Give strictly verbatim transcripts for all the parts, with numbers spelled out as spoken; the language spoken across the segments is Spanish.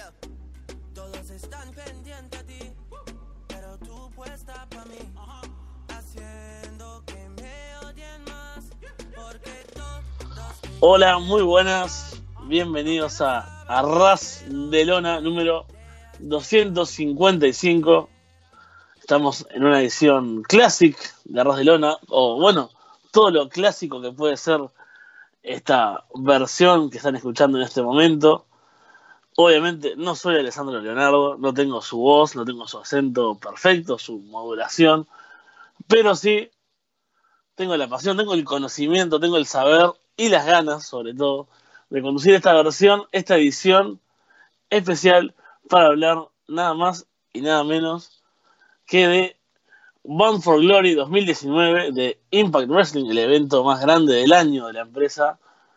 Todos están pendientes a ti, pero tú puesta pa' mí, haciendo que me odien más, porque todos... Hola, muy buenas, bienvenidos a Arras de Lona número doscientos cincuenta y cinco. Estamos en una edición classic de Arras de Lona, o bueno, todo lo clásico que puede ser esta versión que están escuchando en este momento. Obviamente no soy Alessandro Leonardo, no tengo su voz, no tengo su acento perfecto, su modulación, pero sí tengo la pasión, tengo el conocimiento, tengo el saber y las ganas, sobre todo, de conducir esta versión, esta edición especial para hablar nada más y nada menos que de Bound for Glory dos mil diecinueve, de Impact Wrestling, el evento más grande del año de la empresa.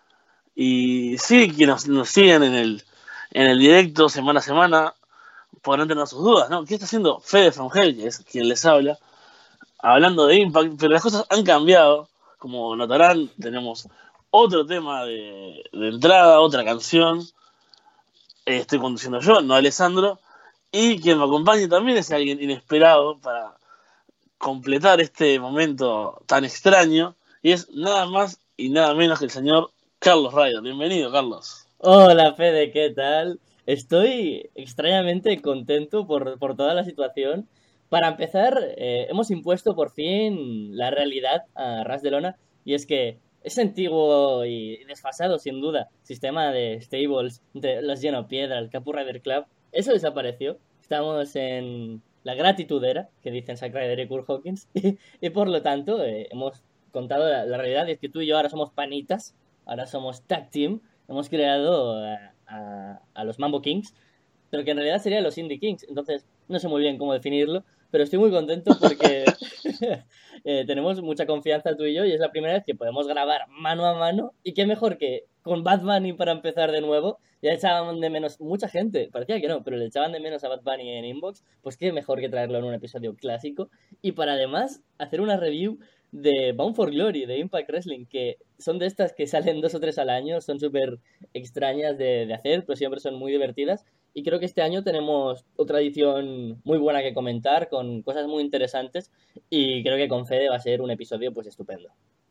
Y sí, quienes nos siguen en el en el directo semana a semana podrán tener sus dudas, ¿no? ¿Qué está haciendo Fede from Hell, que es quien les habla, hablando de Impact? Pero las cosas han cambiado. Como notarán, tenemos otro tema de, de entrada, otra canción. Eh, estoy conduciendo yo, no Alessandro. Y quien me acompaña también es alguien inesperado para completar este momento tan extraño. Y es nada más y nada menos que el señor Carlos Ryder. Bienvenido, Carlos. Hola Fede, ¿qué tal? Estoy extrañamente contento por, por toda la situación. Para empezar, eh, hemos impuesto por fin la realidad a Ras de Lona, y es que ese antiguo y desfasado, sin duda, sistema de stables de los Lleno Piedra, el Capu Rider Club, eso desapareció. Estamos en la gratitud era, que dicen Zack Ryder y Kurt Hawkins, y, y por lo tanto eh, hemos contado la, la realidad, es que tú y yo ahora somos panitas, ahora somos tag team. Hemos creado a, a, a los Mambo Kings, pero que en realidad serían los Indie Kings. Entonces, no sé muy bien cómo definirlo, pero estoy muy contento porque eh, tenemos mucha confianza tú y yo, y es la primera vez que podemos grabar mano a mano. Y qué mejor que con Bad Bunny para empezar de nuevo. Ya echaban de menos mucha gente, parecía que no, pero le echaban de menos a Bad Bunny en Inbox. Pues qué mejor que traerlo en un episodio clásico. Y para además hacer una review de Bound for Glory, de Impact Wrestling, que son de estas que salen dos o tres al año, son súper extrañas de, de hacer, pero siempre son muy divertidas. Y creo que este año tenemos otra edición muy buena que comentar, con cosas muy interesantes, y creo que con Fede va a ser un episodio pues estupendo.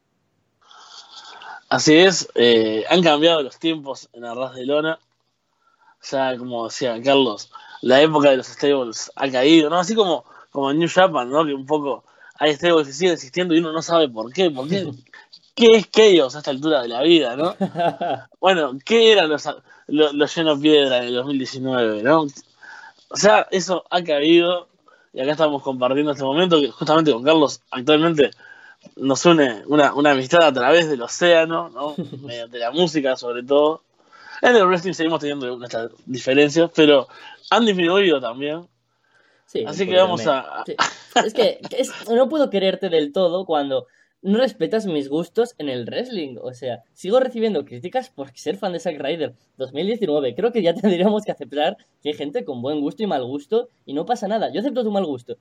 Así es, eh, han cambiado los tiempos en Arras de Lona. Ya, como decía Carlos, la época de los stables ha caído, ¿no? Así como, como en New Japan, ¿no? Que un poco hay stables que siguen existiendo y uno no sabe por qué. ¿Por qué? ¿Qué es Chaos a esta altura de la vida, no? Bueno, ¿qué eran los, los, los Lleno Piedra en el dos mil diecinueve, no? O sea, eso ha caído, y acá estamos compartiendo este momento que justamente con Carlos actualmente nos une una, una amistad a través del océano, ¿no? Mediante la música, sobre todo. En el wrestling seguimos teniendo nuestras diferencias, pero han disminuido también. Sí, así que vamos a... sí. Es que es, no puedo quererte del todo cuando no respetas mis gustos en el wrestling. O sea, sigo recibiendo críticas por ser fan de Zack Ryder dos mil diecinueve. Creo que ya tendríamos que aceptar que hay gente con buen gusto y mal gusto, y no pasa nada. Yo acepto tu mal gusto.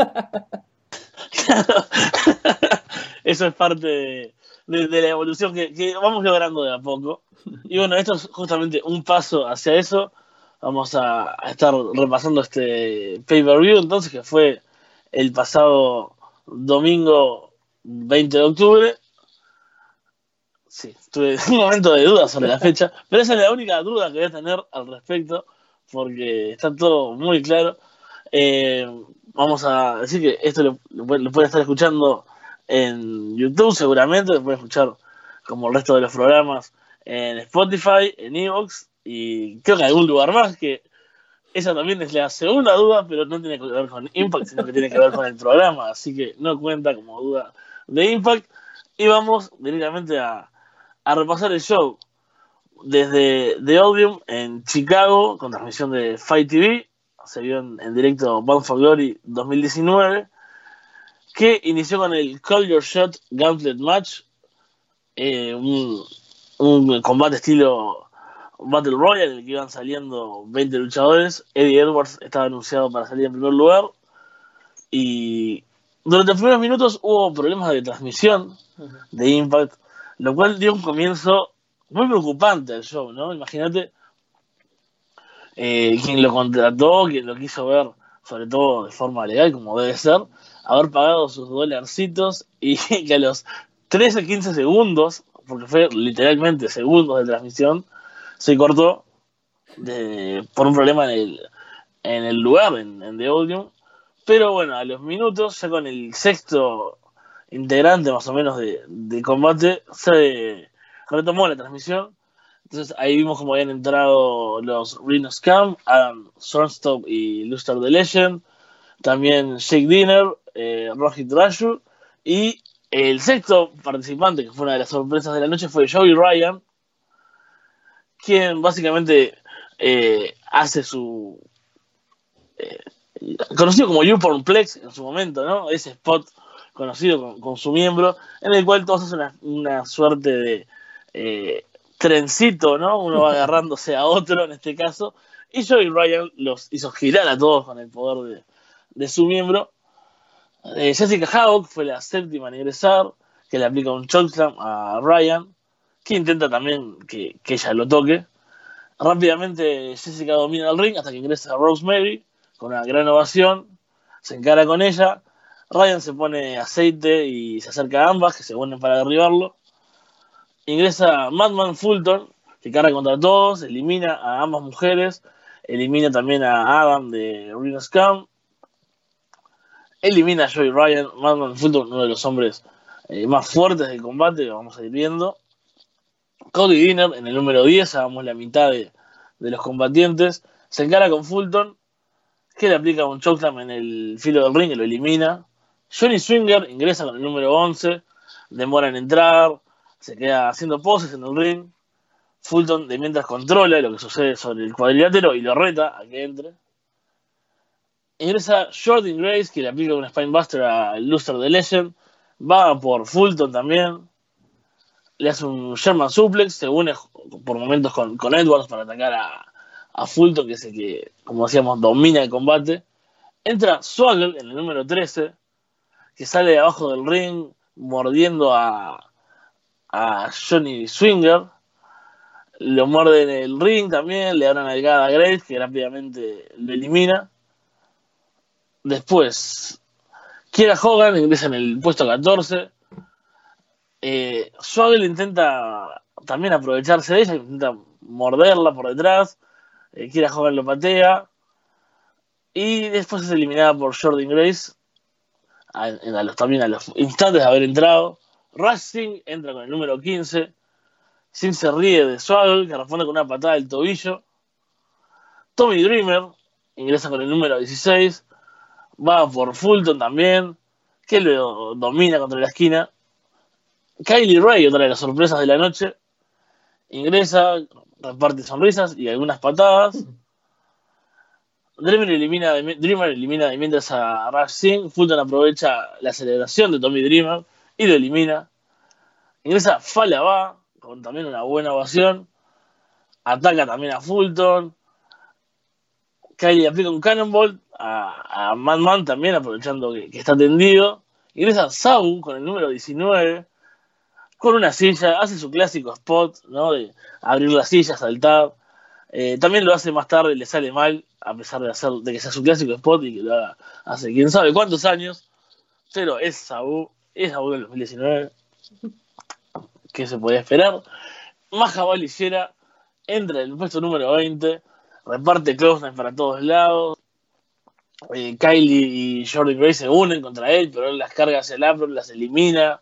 Eso es parte de, de, de la evolución que, que vamos logrando de a poco. Y bueno, esto es justamente un paso hacia eso. Vamos a, a estar repasando este pay-per-view, entonces, que fue el pasado domingo veinte de octubre. Sí, tuve un momento de duda sobre la fecha, pero esa es la única duda que voy a tener al respecto, porque está todo muy claro. Eh, vamos a decir que esto lo, lo pueden estar escuchando en YouTube seguramente, lo pueden escuchar como el resto de los programas en Spotify, en Evox, y creo que en algún lugar más, que esa también es la segunda duda, pero no tiene que ver con Impact, sino que tiene que ver con el programa, así que no cuenta como duda de Impact. Y vamos directamente a, a repasar el show desde The Odium en Chicago, con transmisión de Fight T V. Se vio en, en directo Bound for Glory dos mil diecinueve, que inició con el Call Your Shot Gauntlet Match, eh, un, un combate estilo Battle Royale, en el que iban saliendo veinte luchadores. Eddie Edwards estaba anunciado para salir en primer lugar, y durante los primeros minutos hubo problemas de transmisión de Impact, lo cual dio un comienzo muy preocupante al show, ¿no? Imagínate eh, quien lo contrató, quien lo quiso ver, sobre todo de forma legal, como debe ser, haber pagado sus dolarcitos y que a los trece, quince segundos, porque fue literalmente segundos de transmisión, se cortó de, por un problema en el, en el lugar, en, en The Audium. Pero bueno, a los minutos, ya con el sexto integrante más o menos de, de combate, se retomó la transmisión. Entonces ahí vimos cómo habían entrado los Rhino Scum, Adam Shortstop y Luster the Legend, también Jake Dinner, eh, Rohit Raju, y el sexto participante, que fue una de las sorpresas de la noche, fue Joey Ryan, quien básicamente eh, hace su... Eh, conocido como YouPornplex en su momento, ¿no? Ese spot conocido con, con su miembro, en el cual todos hacen una, una suerte de eh, trencito, ¿no? Uno va agarrándose a otro en este caso, y Joey Ryan los hizo girar a todos con el poder de, de su miembro. Eh, Jessica Havoc fue la séptima en ingresar, que le aplica un chokeslam a Ryan, que intenta también que, que ella lo toque. Rápidamente Jessica domina el ring hasta que ingresa Rosemary con una gran ovación, se encara con ella, Ryan se pone aceite y se acerca a ambas, que se unen para derribarlo. Ingresa Madman Fulton, que carga contra todos, elimina a ambas mujeres, elimina también a Adam de Rhino Scum, elimina a Joey Ryan. Madman Fulton, uno de los hombres eh, más fuertes del combate, lo vamos a ir viendo. Cody Dinner en el número diez, hagamos la mitad de, de los combatientes, se encara con Fulton, que le aplica un chokeslam en el filo del ring y lo elimina. Johnny Swinger ingresa con el número once, demora en entrar, se queda haciendo poses en el ring. Fulton de mientras controla lo que sucede sobre el cuadrilátero y lo reta a que entre. Ingresa Jordan Grace, que le aplica un Spinebuster a Luster the Legend, va por Fulton también, le hace un German Suplex, se une por momentos con, con Edwards para atacar a, a Fulton, que es el que, como decíamos, domina el combate. Entra Swaggle en el número trece, que sale de abajo del ring mordiendo a, a Johnny Swinger. Lo muerde en el ring también, le da una nalgada a Grace, que rápidamente lo elimina. Después, Kiera Hogan ingresa en el puesto catorce. Eh, Swaggle intenta también aprovecharse de ella, intenta morderla por detrás. Eh, Kiera Hogan lo patea. Y después es eliminada por Jordan Grace, a, a los, también a los instantes de haber entrado. Rush Singh entra con el número quince. Singh se ríe de Swaggle, que responde con una patada del tobillo. Tommy Dreamer ingresa con el número dieciséis. Va por Fulton también, que lo domina contra la esquina. Kylie Ray, otra de las sorpresas de la noche, ingresa, reparte sonrisas y algunas patadas. Dreamer elimina, de, Dreamer elimina de mientras a Rush Singh. Fulton aprovecha la celebración de Tommy Dreamer y lo elimina. Ingresa Falaba con también una buena ovación. Ataca también a Fulton. Kylie aplica un Cannonball a, a Madman también, aprovechando que, que está tendido. Ingresa Sabu con el número diecinueve, con una silla, hace su clásico spot, ¿no? De abrir la silla, saltar. Eh, también lo hace más tarde, le sale mal, a pesar de hacer de que sea su clásico spot y que lo haga hace quién sabe cuántos años. Pero es Sabu, es Sabu del dos mil diecinueve. ¿Qué se podía esperar? Mahabali Shera entra en el puesto número veinte, reparte clotheslines para todos lados. Eh, Kylie y Jordan Grace se unen contra él, pero él las carga hacia el apron, las elimina.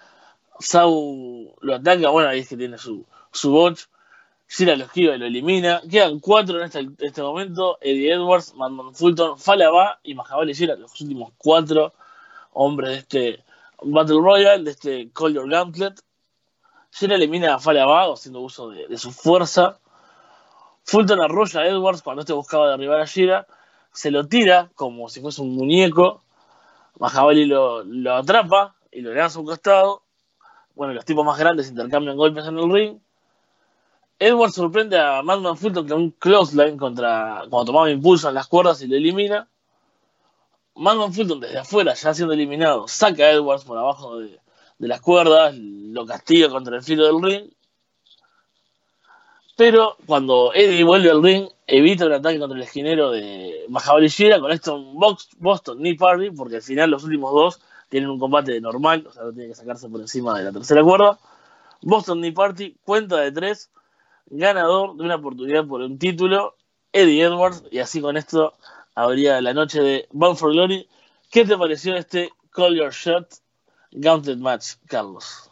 Sabu lo ataca, bueno, ahí es que tiene su, su botch. Shera lo esquiva y lo elimina. Quedan cuatro en este, en este momento: Eddie Edwards, Madman Fulton, Falaba y Mahabali Shera, los últimos cuatro hombres de este Battle Royale, de este Call Your Gauntlet. Shera elimina a Falaba haciendo uso de, de su fuerza. Fulton arrolla a Edwards cuando este buscaba derribar a Shera, se lo tira como si fuese un muñeco. Mahabali lo, lo atrapa y lo lanza a un costado. Bueno, los tipos más grandes intercambian golpes en el ring. Edwards sorprende a Madman Fulton con un clothesline contra, cuando tomaba impulso en las cuerdas y lo elimina. Madman Fulton desde afuera, ya siendo eliminado, saca a Edwards por abajo de, de las cuerdas, lo castiga contra el filo del ring. Pero cuando Eddie vuelve al ring, evita un ataque contra el esquinero de Mahabali Shera con esto un box, Boston Knee Party, porque al final los últimos dos tienen un combate normal, o sea, no tiene que sacarse por encima de la tercera cuerda. Boston Knee Party, cuenta de tres, ganador de una oportunidad por un título, Eddie Edwards, y así con esto habría la noche de Bound for Glory. ¿Qué te pareció este Call Your Shot Gauntlet Match, Carlos?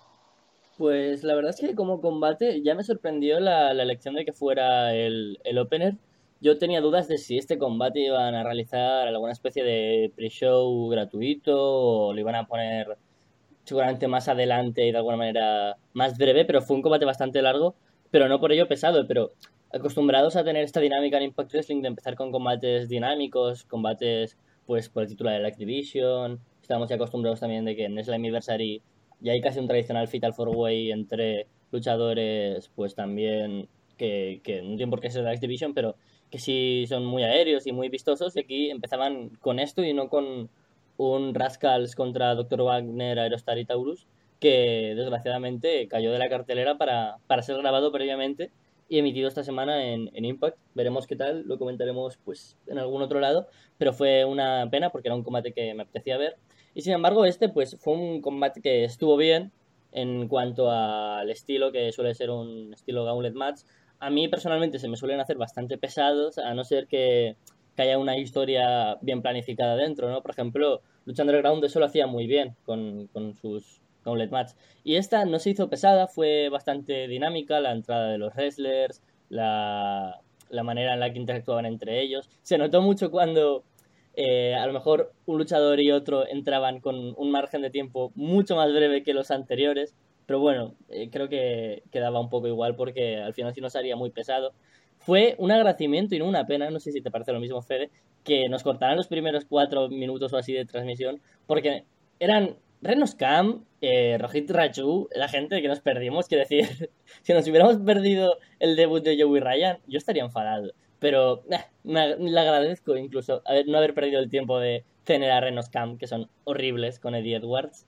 Pues la verdad es que como combate ya me sorprendió la, la elección de que fuera el, el opener. Yo tenía dudas de si este combate iban a realizar alguna especie de pre-show gratuito o lo iban a poner seguramente más adelante y de alguna manera más breve, pero fue un combate bastante largo, pero no por ello pesado, pero acostumbrados a tener esta dinámica en Impact Wrestling de empezar con combates dinámicos, combates pues por el título de la Activision, estamos ya acostumbrados también de que en Slammiversary ya hay casi un tradicional Fatal Four Way entre luchadores pues también que, que no tienen por qué ser de la Activision, pero que sí son muy aéreos y muy vistosos, y aquí empezaban con esto y no con un Rascals contra doctor Wagner, Aerostar y Taurus, que desgraciadamente cayó de la cartelera para, para ser grabado previamente y emitido esta semana en, en Impact. Veremos qué tal, lo comentaremos pues en algún otro lado, pero fue una pena porque era un combate que me apetecía ver. Y sin embargo este pues fue un combate que estuvo bien en cuanto al estilo, que suele ser un estilo gauntlet match. A mí personalmente se me suelen hacer bastante pesados, a no ser que, que haya una historia bien planificada dentro, ¿no? Por ejemplo, Lucha Underground eso lo hacía muy bien con, con sus Gauntlet Match. Y esta no se hizo pesada, fue bastante dinámica, la entrada de los wrestlers, la, la manera en la que interactuaban entre ellos. Se notó mucho cuando eh, a lo mejor un luchador y otro entraban con un margen de tiempo mucho más breve que los anteriores, pero bueno, eh, creo que quedaba un poco igual porque al final sí nos haría muy pesado. Fue un agradecimiento y no una pena, no sé si te parece lo mismo, Fede, que nos cortaran los primeros cuatro minutos o así de transmisión, porque eran Renos Cam, eh, Rohit Raju, la gente que nos perdimos, que decir, si nos hubiéramos perdido el debut de Joey Ryan, yo estaría enfadado. Pero eh, me, le agradezco incluso haber, no haber perdido el tiempo de tener a Renos Cam, que son horribles con Eddie Edwards.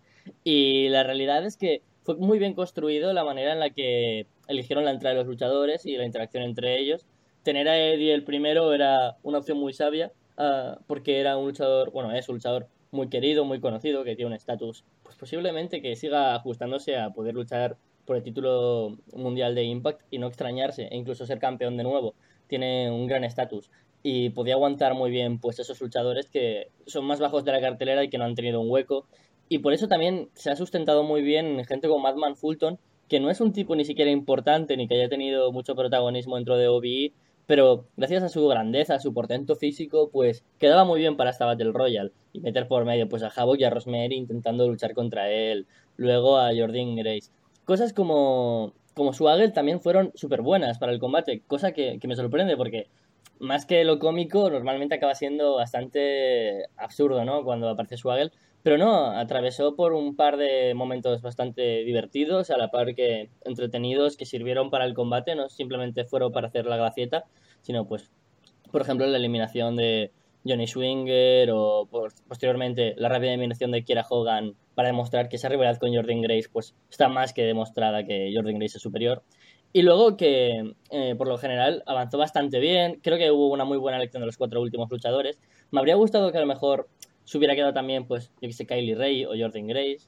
Y la realidad es que fue muy bien construido la manera en la que eligieron la entrada de los luchadores y la interacción entre ellos. Tener a Eddie el primero era una opción muy sabia, uh, porque era un luchador, bueno, es un luchador muy querido, muy conocido, que tiene un estatus, pues posiblemente que siga ajustándose a poder luchar por el título mundial de Impact y no extrañarse, e incluso ser campeón de nuevo. Tiene un gran estatus y podía aguantar muy bien pues esos luchadores que son más bajos de la cartelera y que no han tenido un hueco. Y por eso también se ha sustentado muy bien gente como Madman Fulton, que no es un tipo ni siquiera importante ni que haya tenido mucho protagonismo dentro de O V E, pero gracias a su grandeza, a su portento físico, pues quedaba muy bien para esta Battle Royale. Y meter por medio pues a Havoc y a Rosemary intentando luchar contra él, luego a Jordynne Grace. Cosas como, como Swagger también fueron súper buenas para el combate, cosa que, que me sorprende porque más que lo cómico, normalmente acaba siendo bastante absurdo, ¿no? Cuando aparece Swagger. Pero no, atravesó por un par de momentos bastante divertidos, a la par que entretenidos, que sirvieron para el combate, no simplemente fueron para hacer la gracieta, sino pues, por ejemplo, la eliminación de Johnny Swinger o por, posteriormente la rápida eliminación de Kiera Hogan para demostrar que esa rivalidad con Jordynne Grace pues está más que demostrada, que Jordynne Grace es superior. Y luego que, eh, por lo general, avanzó bastante bien. Creo que hubo una muy buena elección de los cuatro últimos luchadores. Me habría gustado que a lo mejor se hubiera quedado también, pues, yo que sé, Kylie Ray o Jordynne Grace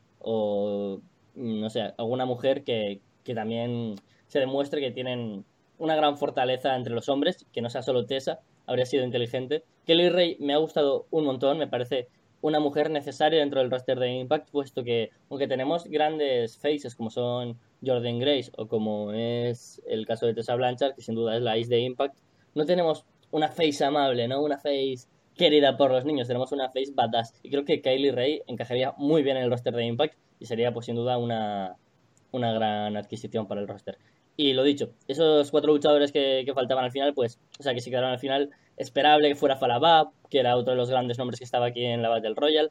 o, no sé, alguna mujer que, que también se demuestre que tienen una gran fortaleza entre los hombres, que no sea solo Tessa, habría sido inteligente. Kylie Ray me ha gustado un montón, me parece una mujer necesaria dentro del roster de Impact, puesto que, aunque tenemos grandes faces como son Jordynne Grace o como es el caso de Tessa Blanchard, que sin duda es la ace de Impact, no tenemos una face amable, ¿no? Una face querida por los niños, tenemos una face badass. Y creo que Kylie Ray encajaría muy bien en el roster de Impact y sería, pues sin duda, una, una gran adquisición para el roster. Y lo dicho, esos cuatro luchadores que, que faltaban al final, pues, o sea, que se quedaron al final, esperable que fuera Falabab, que era otro de los grandes nombres que estaba aquí en la Battle Royale.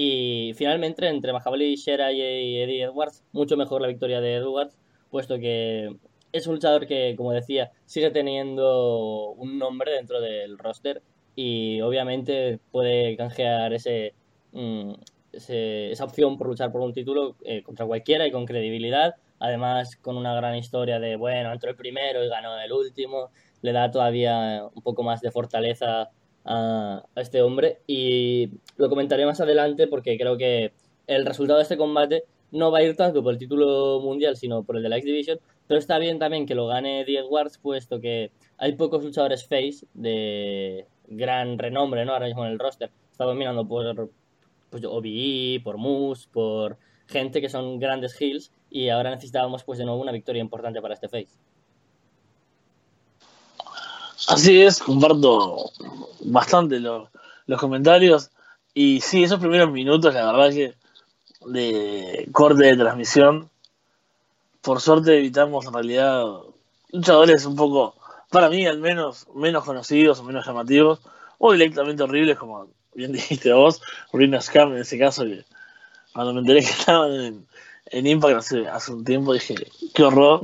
Y finalmente, entre Mahabali Shera y Eddie Edwards, mucho mejor la victoria de Edwards, puesto que es un luchador que, como decía, sigue teniendo un nombre dentro del roster y obviamente puede canjear ese, mm, ese esa opción por luchar por un título eh, contra cualquiera y con credibilidad, además con una gran historia de, bueno, entró el primero y ganó el último, le da todavía un poco más de fortaleza a, a este hombre y lo comentaré más adelante porque creo que el resultado de este combate no va a ir tanto por el título mundial, sino por el de la X Division, pero está bien también que lo gane Eddie Edwards, puesto que hay pocos luchadores face de gran renombre, ¿no? Ahora mismo en el roster. Estamos mirando por pues, O B E, por Moose, por gente que son grandes heels, y ahora necesitábamos pues de nuevo una victoria importante para este face. Así es, comparto bastante lo- los comentarios. Y sí, esos primeros minutos, la verdad que de corte de transmisión, por suerte evitamos en realidad luchadores un poco, para mí al menos, menos conocidos o menos llamativos, o directamente horribles, como bien dijiste vos, Rina Scam en ese caso, que cuando me enteré que estaban en, en Impact hace, hace un tiempo dije, qué horror.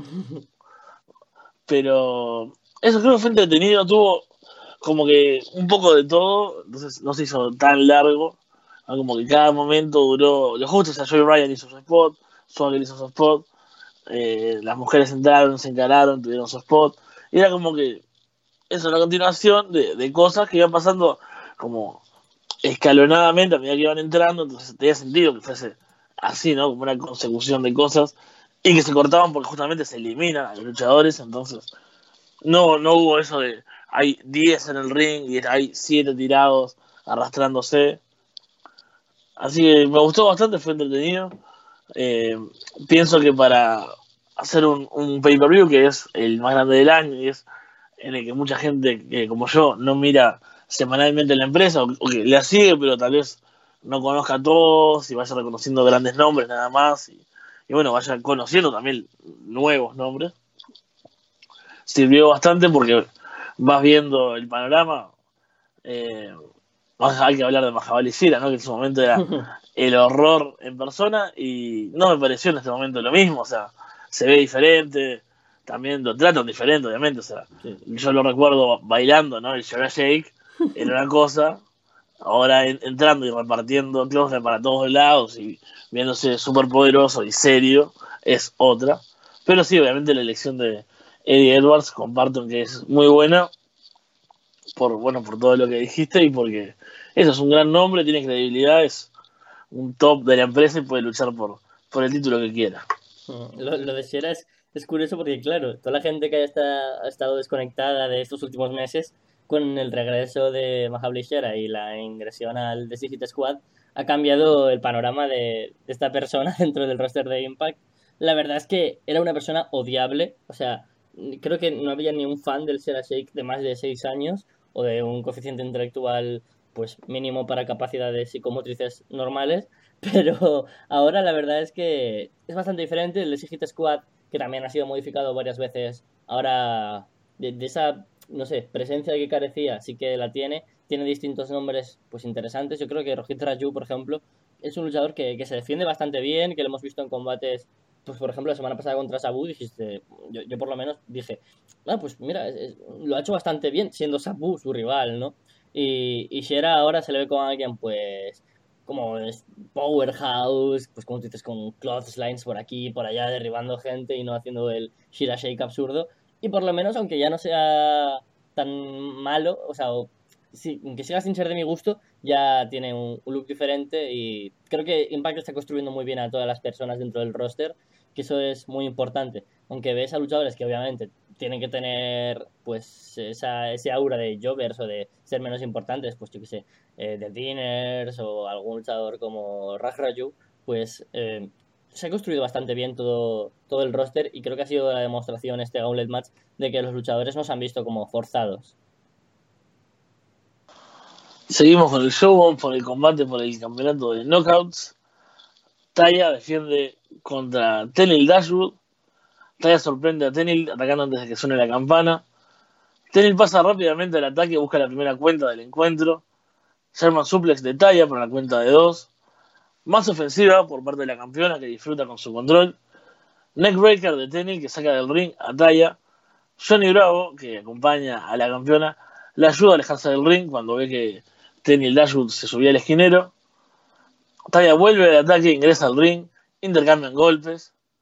Pero eso creo que fue entretenido, tuvo como que un poco de todo, entonces no se hizo tan largo, ¿no? Como que cada momento duró lo justo. O sea, Joey Ryan hizo su spot, Swagger hizo su spot, eh, las mujeres entraron, se encararon, tuvieron su spot, y era como que eso, una continuación de, de cosas que iban pasando como escalonadamente a medida que iban entrando, entonces tenía sentido que fuese así, ¿no? Como una consecución de cosas y que se cortaban porque justamente se eliminan a los luchadores, entonces no, no hubo eso de hay diez en el ring y hay siete tirados arrastrándose. Así que me gustó bastante, fue entretenido. Eh, Pienso que para hacer un, un pay-per-view que es el más grande del año y es en el que mucha gente que como yo no mira semanalmente la empresa o, o que la sigue pero tal vez no conozca a todos y vaya reconociendo grandes nombres nada más y, y bueno, vaya conociendo también nuevos nombres, sirvió bastante porque vas viendo el panorama. eh, Hay que hablar de Mahabali Shera, ¿no? Que en su momento era el horror en persona y no me pareció en este momento lo mismo. O sea, se ve diferente, también lo tratan diferente, obviamente. O sea, Sí. yo lo recuerdo bailando, ¿no? El Sugar Shake era una cosa, ahora en- entrando y repartiendo close para todos lados y viéndose súper poderoso y serio es otra. Pero sí, obviamente la elección de Eddie Edwards comparto en que es muy buena por, bueno, por todo lo que dijiste y porque eso es un gran nombre, tiene credibilidad, es un top de la empresa y puede luchar por, por el título que quiera. Mm, Lo, lo de Shera es, es curioso porque, claro, toda la gente que haya esta- ha estado desconectada de estos últimos meses, con el regreso de Mahabli Shera y la ingresión al The Six Squad, ha cambiado el panorama de, de esta persona dentro del roster de Impact. La verdad es que era una persona odiable, o sea, creo que no había ni un fan del Shera Shake de más de seis años o de un coeficiente intelectual pues mínimo para capacidades psicomotrices normales, pero ahora la verdad es que es bastante diferente. El Exit Squad, que también ha sido modificado varias veces, ahora de, de esa, no sé, presencia que carecía, sí que la tiene. Tiene distintos nombres pues interesantes. Yo creo que Rohit Raju, por ejemplo, es un luchador que, que se defiende bastante bien, que lo hemos visto en combates, pues por ejemplo la semana pasada contra Sabu, dijiste, yo, yo por lo menos dije, ah, pues mira, es- es- lo ha hecho bastante bien, siendo Sabu su rival, ¿no? Y, y Shera ahora se le ve como alguien, pues, como es Powerhouse, pues como tú dices, con clotheslines por aquí y por allá, derribando gente y no haciendo el Shira Shake absurdo. Y por lo menos, aunque ya no sea tan malo, o sea, o- sí, aunque siga sin ser de mi gusto, ya tiene un, un look diferente y creo que Impact está construyendo muy bien a todas las personas dentro del roster, que eso es muy importante. Aunque ves a luchadores que obviamente tienen que tener pues esa, ese aura de jovers o de ser menos importantes, pues yo que sé, eh, The Dinners o algún luchador como Raj Raju, pues eh, se ha construido bastante bien todo, todo el roster y creo que ha sido la demostración este Gauntlet Match de que los luchadores no se han visto como forzados. Seguimos con el show, por el combate por el campeonato de Knockouts. Taya defiende contra Tenil Dashwood. Taya sorprende a Tenil atacando antes de que suene la campana. Tenil pasa rápidamente al ataque y busca la primera cuenta del encuentro. Sherman suplex de Taya para la cuenta de dos. Más ofensiva por parte de la campeona que disfruta con su control. Neckbreaker de Tenil que saca del ring a Taya. Johnny Bravo, que acompaña a la campeona, la ayuda a alejarse del ring cuando ve que Tenil Dashwood se subía al esquinero. Taya vuelve al ataque, ingresa al ring, intercambian golpes.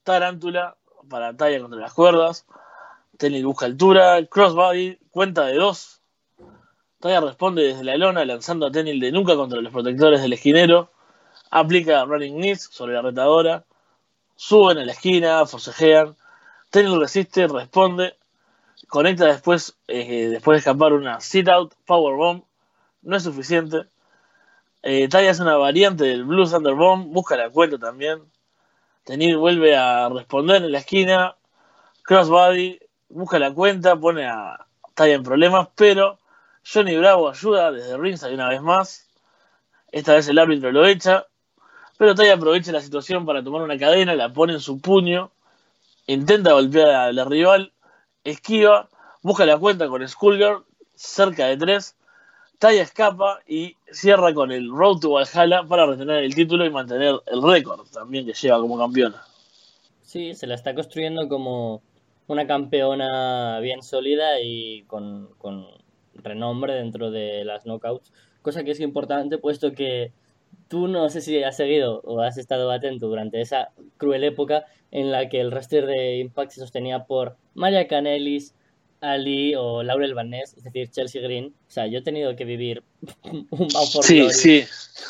tarántula para Taya contra las cuerdas. Tenil busca altura, crossbody, cuenta de dos. Taya responde desde la lona lanzando a Tenil de nuca contra los protectores del esquinero. Aplica running knees sobre la retadora. Suben a la esquina, forcejean. Tenil resiste, responde. Conecta después, eh, después de escapar una sit-out powerbomb. No es suficiente. Eh, Taya hace una variante del Blue Thunder Bomb. Busca la cuenta también. Tenil vuelve a responder en la esquina. Crossbody busca la cuenta. Pone a Taya en problemas. Pero Johnny Bravo ayuda desde ringside una vez más. Esta vez el árbitro lo echa. Pero Taya aprovecha la situación para tomar una cadena. La pone en su puño. Intenta golpear a la rival. Esquiva. Busca la cuenta con Skullgirl. Cerca de tres. Taya escapa y cierra con el Road to Valhalla para retener el título y mantener el récord también que lleva como campeona. Sí, se la está construyendo como una campeona bien sólida y con, con renombre dentro de las knockouts, cosa que es importante puesto que tú no sé si has seguido o has estado atento durante esa cruel época en la que el roster de Impact se sostenía por Maria Kanellis, Ali o Laurel Van Ness, es decir, Chelsea Green. O sea, yo he tenido que vivir un Bound for Sí, Glory sí.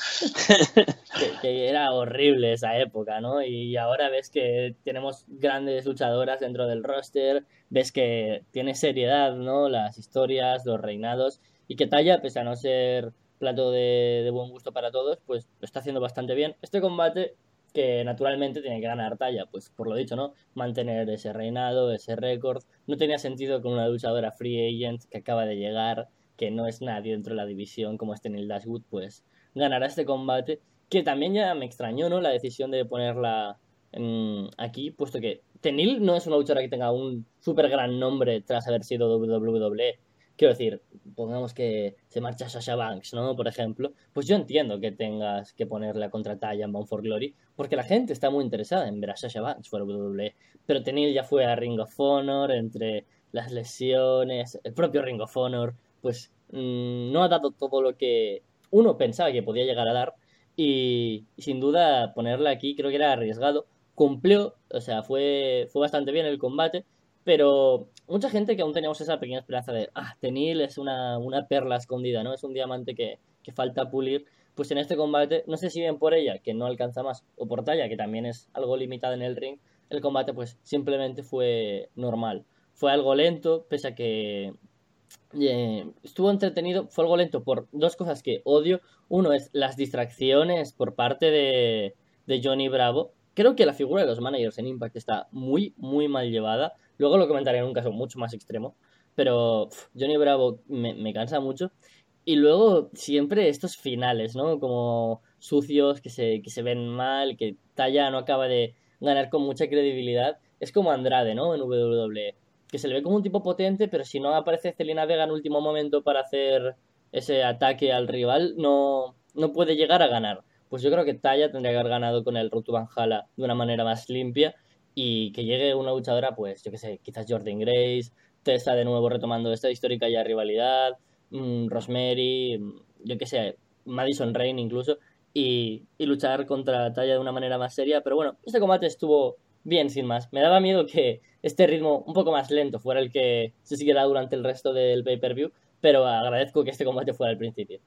que, que era horrible esa época, ¿no? Y ahora ves que tenemos grandes luchadoras dentro del roster, ves que tiene seriedad, ¿no? Las historias, los reinados, y que Taya, pese a no ser plato de, de buen gusto para todos, pues lo está haciendo bastante bien. Este combate que naturalmente tiene que ganar Taya, pues por lo dicho, ¿no? Mantener ese reinado, ese récord. No tenía sentido con una luchadora free agent que acaba de llegar, que no es nadie dentro de la división como es Tenil Dashwood, pues ganará este combate, que también ya me extrañó, ¿no? La decisión de ponerla en, aquí, puesto que Tenil no es una luchadora que tenga un súper gran nombre tras haber sido doble u doble u E. Quiero decir, pongamos que se marcha Sasha Banks, ¿no? Por ejemplo, pues yo entiendo que tengas que ponerla contra Taya en Bound for Glory, porque la gente está muy interesada en ver a Sasha Banks fuera de doble u doble u E. Pero Tenil ya fue a Ring of Honor, entre las lesiones, el propio Ring of Honor, pues mmm, no ha dado todo lo que uno pensaba que podía llegar a dar, y, y sin duda ponerla aquí creo que era arriesgado. Cumplió, o sea, fue, fue bastante bien el combate, pero mucha gente que aún teníamos esa pequeña esperanza de, ah, Tenil es una, una perla escondida, ¿no? Es un diamante que, que falta pulir. Pues en este combate, no sé si bien por ella, que no alcanza más, o por Taya, que también es algo limitada en el ring, el combate pues simplemente fue normal. Fue algo lento, pese a que eh, estuvo entretenido. Fue algo lento por dos cosas que odio. Uno es las distracciones por parte de, de Johnny Bravo. Creo que la figura de los managers en Impact está muy, muy mal llevada. Luego lo comentaré en un caso mucho más extremo. Pero pff, Johnny Bravo me, me cansa mucho. Y luego siempre estos finales, ¿no? Como sucios, que se, que se ven mal, que Taya no acaba de ganar con mucha credibilidad. Es como Andrade, ¿no? En W W E, que se le ve como un tipo potente, pero si no aparece Zelina Vega en último momento para hacer ese ataque al rival, no, no puede llegar a ganar. Pues yo creo que Taya tendría que haber ganado con el Road to Valhalla de una manera más limpia y que llegue una luchadora, pues yo que sé, quizás Jordynne Grace, Tessa de nuevo retomando esta histórica ya rivalidad, mmm, Rosemary, yo que sé, Madison Rain incluso, y, y luchar contra Taya de una manera más seria. Pero bueno, este combate estuvo bien, sin más. Me daba miedo que este ritmo un poco más lento fuera el que se siguiera durante el resto del pay-per-view, pero agradezco que este combate fuera al principio.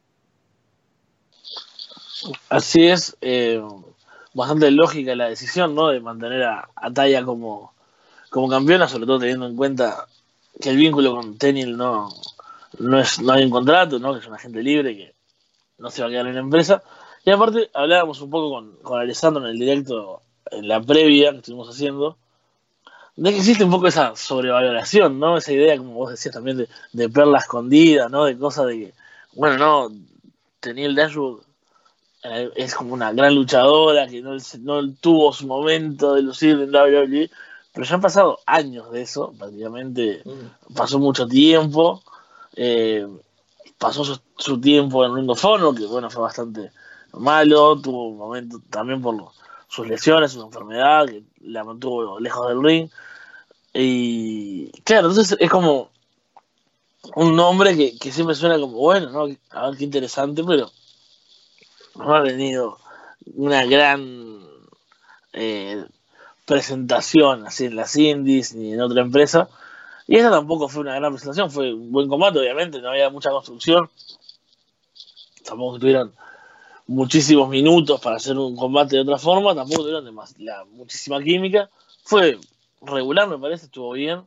Así es, eh, bastante lógica la decisión, ¿no? De mantener a, a Taya como, como campeona, sobre todo teniendo en cuenta que el vínculo con Tenil no, no, es, no hay un contrato, ¿no? Que es un agente libre que no se va a quedar en la empresa. Y aparte, hablábamos un poco con, con Alessandro en el directo, en la previa que estuvimos haciendo, de que existe un poco esa sobrevaloración, ¿no? Esa idea, como vos decías también, de, de perla escondida, ¿no? De cosas de que, bueno, no, Tenil Dashwood eh, es como una gran luchadora que no, no tuvo su momento de lucir en W W E, pero ya han pasado años de eso, prácticamente mm. pasó mucho tiempo, eh, pasó su, su tiempo en Ring of Honor, que bueno, fue bastante malo, tuvo un momento también por los sus lesiones, su enfermedad, que la mantuvo lejos del ring. Y claro, entonces es como un nombre que, que siempre suena como, bueno, ¿no? A ver qué interesante, pero no ha tenido una gran eh, presentación así en las indies ni en otra empresa. Y esta tampoco fue una gran presentación, fue un buen combate, obviamente, no había mucha construcción. Tampoco tuvieron muchísimos minutos para hacer un combate de otra forma, tampoco tuvieron demas- la, muchísima química. Fue regular, me parece, estuvo bien.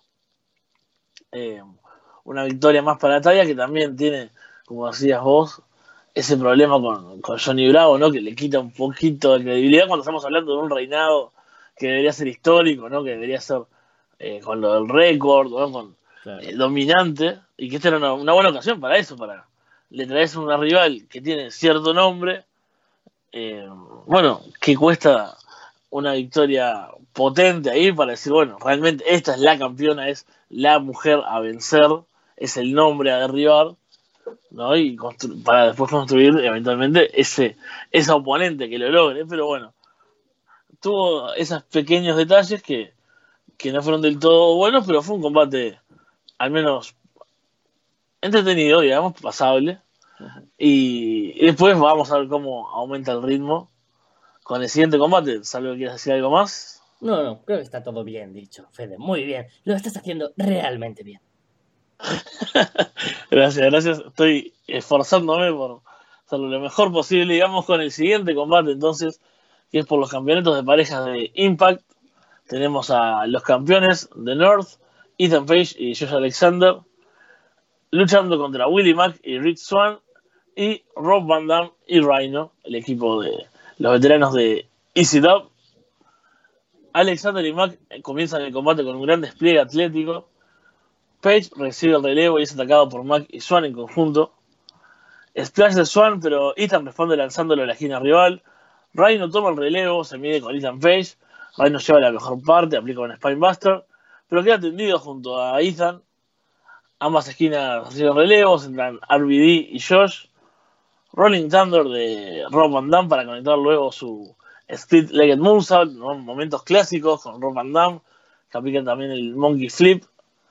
Eh, una victoria más para Taya, que también tiene, como decías vos, ese problema con, con Johnny Bravo, ¿no? Que le quita un poquito de credibilidad cuando estamos hablando de un reinado que debería ser histórico, ¿no? Que debería ser eh, con lo del récord, ¿no? Con, Claro. eh, dominante, y que esta era una, una buena ocasión para eso, para le traes una rival que tiene cierto nombre, eh, bueno, que cuesta una victoria potente ahí para decir, bueno, realmente esta es la campeona, es la mujer a vencer, es el nombre a derribar, ¿no? Y constru- para después construir eventualmente ese esa oponente que lo logre, pero bueno, tuvo esos pequeños detalles que, que no fueron del todo buenos, pero fue un combate al menos entretenido, digamos, pasable. Y, y después vamos a ver cómo aumenta el ritmo con el siguiente combate. Salvo que quieras decir algo más. No, no, creo que está todo bien dicho, Fede. Muy bien. Lo estás haciendo realmente bien. Gracias, gracias. Estoy esforzándome por hacerlo lo mejor posible. Y vamos con el siguiente combate, entonces, que es por los campeonatos de parejas de Impact. Tenemos a los campeones de North, Ethan Page y Josh Alexander, luchando contra Willie Mack y Rich Swann, y Rob Van Dam y Rhino, el equipo de los veteranos de E C W. Alexander y Mack comienzan el combate con un gran despliegue atlético. Page recibe el relevo y es atacado por Mack y Swann en conjunto. Splash de Swann, pero Ethan responde lanzándolo a la esquina rival. Rhino toma el relevo, se mide con Ethan Page. Rhino lleva la mejor parte, aplica un Spinebuster, pero queda tendido junto a Ethan. Ambas esquinas reciben relevos, entran R V D y Josh. Rolling Thunder de Rob Van Dam para conectar luego su Split Legged Moonsault, ¿no? Momentos clásicos con Rob Van Dam, que aplican también el Monkey Flip.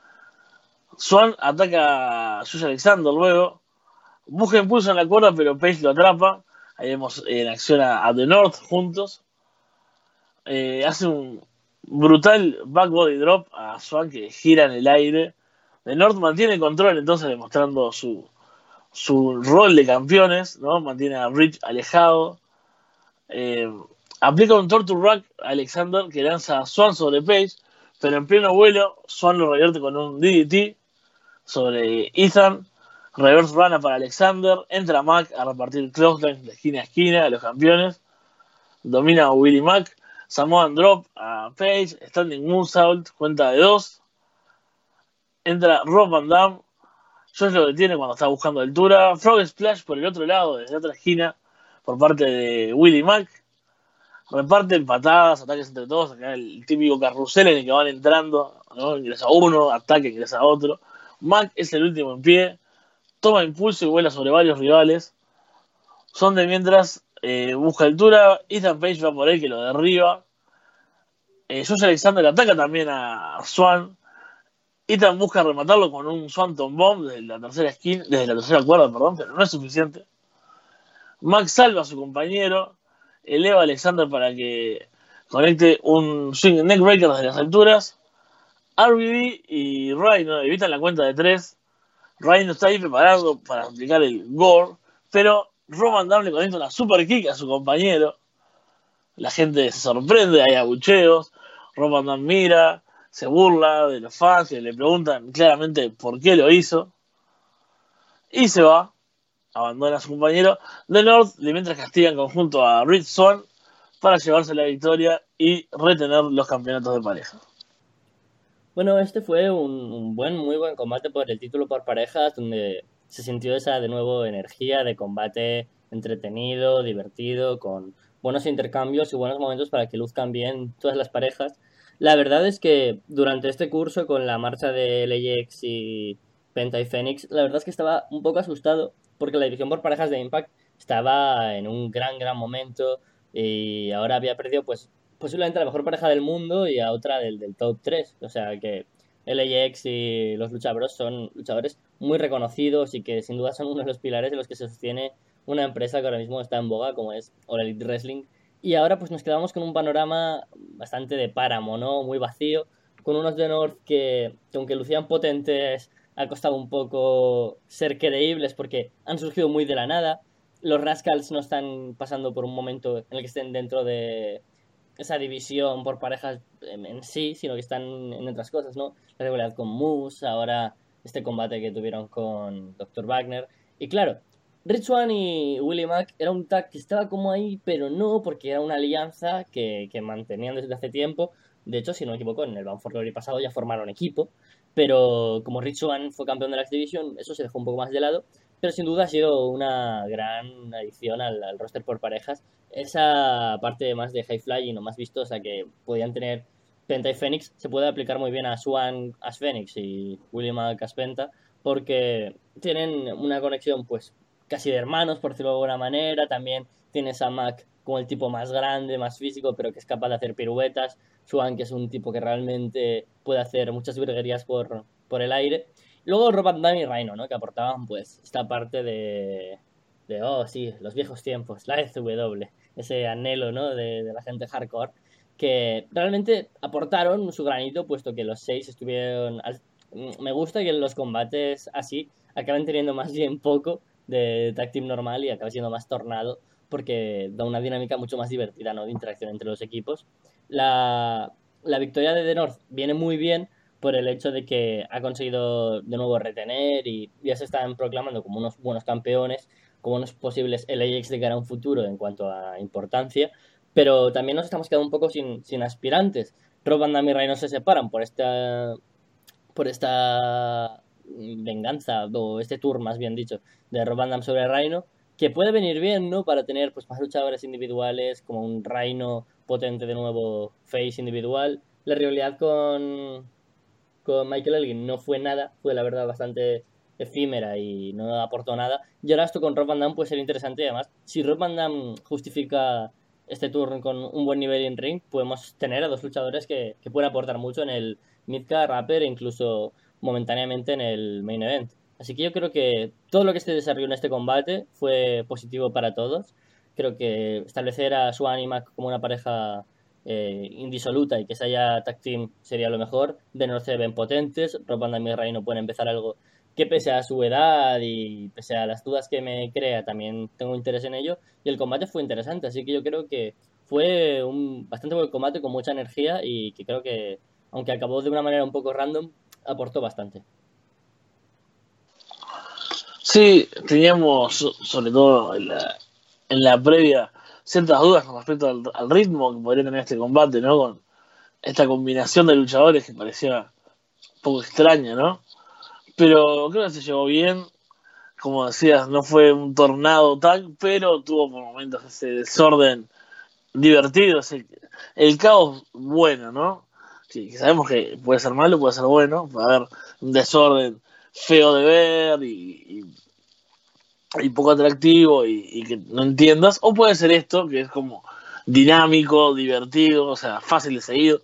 Swann ataca a Josh Alexander luego, busca impulso en la cuerda, pero Page lo atrapa. Ahí vemos en acción a, a The North juntos. Eh, hace un brutal back body drop a Swann que gira en el aire. The North mantiene el control, entonces demostrando su, su rol de campeones, ¿no? Mantiene a Rich alejado. Eh, aplica un Torture Rack a Alexander que lanza a Swann sobre Page, pero en pleno vuelo Swann lo revierte con un D D T sobre Ethan. Reverse Rana para Alexander. Entra Mack a repartir clotheslines de esquina a esquina a los campeones. Domina a Willie Mack. Samoan Drop a Page. Standing Moonsault. Cuenta de dos. Entra Rob Van Dam. Josh lo detiene cuando está buscando altura. Frog Splash por el otro lado, desde otra esquina, por parte de Willie Mack. Reparten patadas, ataques entre todos. Acá el típico carrusel en el que van entrando, ¿no? Ingresa uno, ataque, ingresa otro. Mack es el último en pie. Toma impulso y vuela sobre varios rivales. Son de mientras eh, busca altura. Ethan Page va por él que lo derriba. Eh, Josh Alexander ataca también a Swann. Ethan busca rematarlo con un Swanton Bomb desde la tercera esquina, desde la tercera cuerda, perdón, pero no es suficiente. Max salva a su compañero, eleva a Alexander para que conecte un swing neckbreaker desde las alturas. R V D y Rhino evitan la cuenta de tres. Rhino está ahí preparado para aplicar el gore, pero Rob Van Dam le conecta una super kick a su compañero. La gente se sorprende, hay abucheos. Rob Van Dam mira, se burla de los fans que le preguntan claramente por qué lo hizo. Y se va, abandona a su compañero. The North de mientras castiga en conjunto a Rich Swann para llevarse la victoria y retener los campeonatos de pareja. Bueno, este fue un, un buen, muy buen combate por el título por parejas, donde se sintió esa, de nuevo, energía de combate entretenido, divertido, con buenos intercambios y buenos momentos para que luzcan bien todas las parejas. La verdad es que durante este curso, con la marcha de L A X y Penta y Fénix, la verdad es que estaba un poco asustado, porque la división por parejas de Impact estaba en un gran, gran momento, y ahora había perdido, pues, posiblemente la mejor pareja del mundo y a otra del, del top tres. O sea que L A X y los Lucha Bros son luchadores muy reconocidos y que sin duda son uno de los pilares de los que se sostiene una empresa que ahora mismo está en boga, como es All Elite Wrestling. Y ahora pues nos quedamos con un panorama bastante de páramo, ¿no? Muy vacío, con unos de North que, que aunque lucían potentes, ha costado un poco ser creíbles porque han surgido muy de la nada. Los Rascals no están pasando por un momento en el que estén dentro de esa división por parejas en, en sí, sino que están en otras cosas, ¿no? La rivalidad con Moose, ahora este combate que tuvieron con doctor Wagner. Y claro, Rich Swann y Willie Mack era un tag que estaba como ahí, pero no, porque era una alianza que, que mantenían desde hace tiempo. De hecho, si no me equivoco, en el Bound for Glory pasado ya formaron equipo, pero como Rich Swann fue campeón de la X Division, eso se dejó un poco más de lado. Pero sin duda ha sido una gran adición al, al roster por parejas. Esa parte más de high fly y no más vistosa que podían tener Penta y Phoenix se puede aplicar muy bien a Swan as Phoenix y Willie Mack as Penta, porque tienen una conexión pues casi de hermanos, por decirlo de alguna manera. También tienes a Mac como el tipo más grande, más físico, pero que es capaz de hacer piruetas. Swan, que es un tipo que realmente puede hacer muchas virguerías por, por el aire. Luego Rob Van Dam y Rhino, ¿no? Que aportaban pues esta parte de, de, oh sí, los viejos tiempos, la S W, ese anhelo, ¿no? De, de la gente hardcore, que realmente aportaron su granito, puesto que los seis estuvieron... Al... Me gusta que los combates así acaben teniendo más bien poco de tag team normal y acaba siendo más tornado, porque da una dinámica mucho más divertida, ¿no? De interacción entre los equipos. La, la victoria de The North viene muy bien por el hecho de que ha conseguido de nuevo retener y ya se están proclamando como unos buenos campeones, como unos posibles L A X de cara a un futuro en cuanto a importancia, pero también nos estamos quedando un poco sin, sin aspirantes. Rob Van Dam y Rhino se separan por esta por esta venganza, o este tour más bien dicho, de Rob Van Dam sobre Rhino, que puede venir bien, ¿no? Para tener pues más luchadores individuales, como un Rhino potente de nuevo, face individual. La rivalidad con, con Michael Elgin no fue nada, fue la verdad bastante efímera y no aportó nada. Y ahora esto con Rob Van Dam puede ser interesante. Y además, si Rob Van Dam justifica este turno con un buen nivel en ring, podemos tener a dos luchadores que, que pueden aportar mucho en el midcard, upper e incluso momentáneamente en el main event. Así que yo creo que todo lo que se desarrolló en este combate fue positivo para todos. Creo que establecer a Swan y Mac como una pareja eh, indisoluta y que se haya tag team sería lo mejor. De no se ven potentes, Rob Van Dam y Rhino pueden empezar algo que pese a su edad y pese a las dudas que me crea, también tengo interés en ello. Y el combate fue interesante, así que yo creo que fue un bastante buen combate con mucha energía y que creo que, aunque acabó de una manera un poco random, aportó bastante. Sí, teníamos, sobre todo en la, en la previa, ciertas dudas con respecto al, al ritmo que podría tener este combate, ¿no? Con esta combinación de luchadores que parecía un poco extraña, ¿no? Pero creo que se llevó bien. Como decías, no fue un tornado tal, pero tuvo por momentos ese desorden divertido, ese, el caos bueno, ¿no? Sí, sabemos que puede ser malo, puede ser bueno, puede haber un desorden feo de ver y, y, y poco atractivo y, y que no entiendas, o puede ser esto, que es como dinámico, divertido, o sea, fácil de seguir,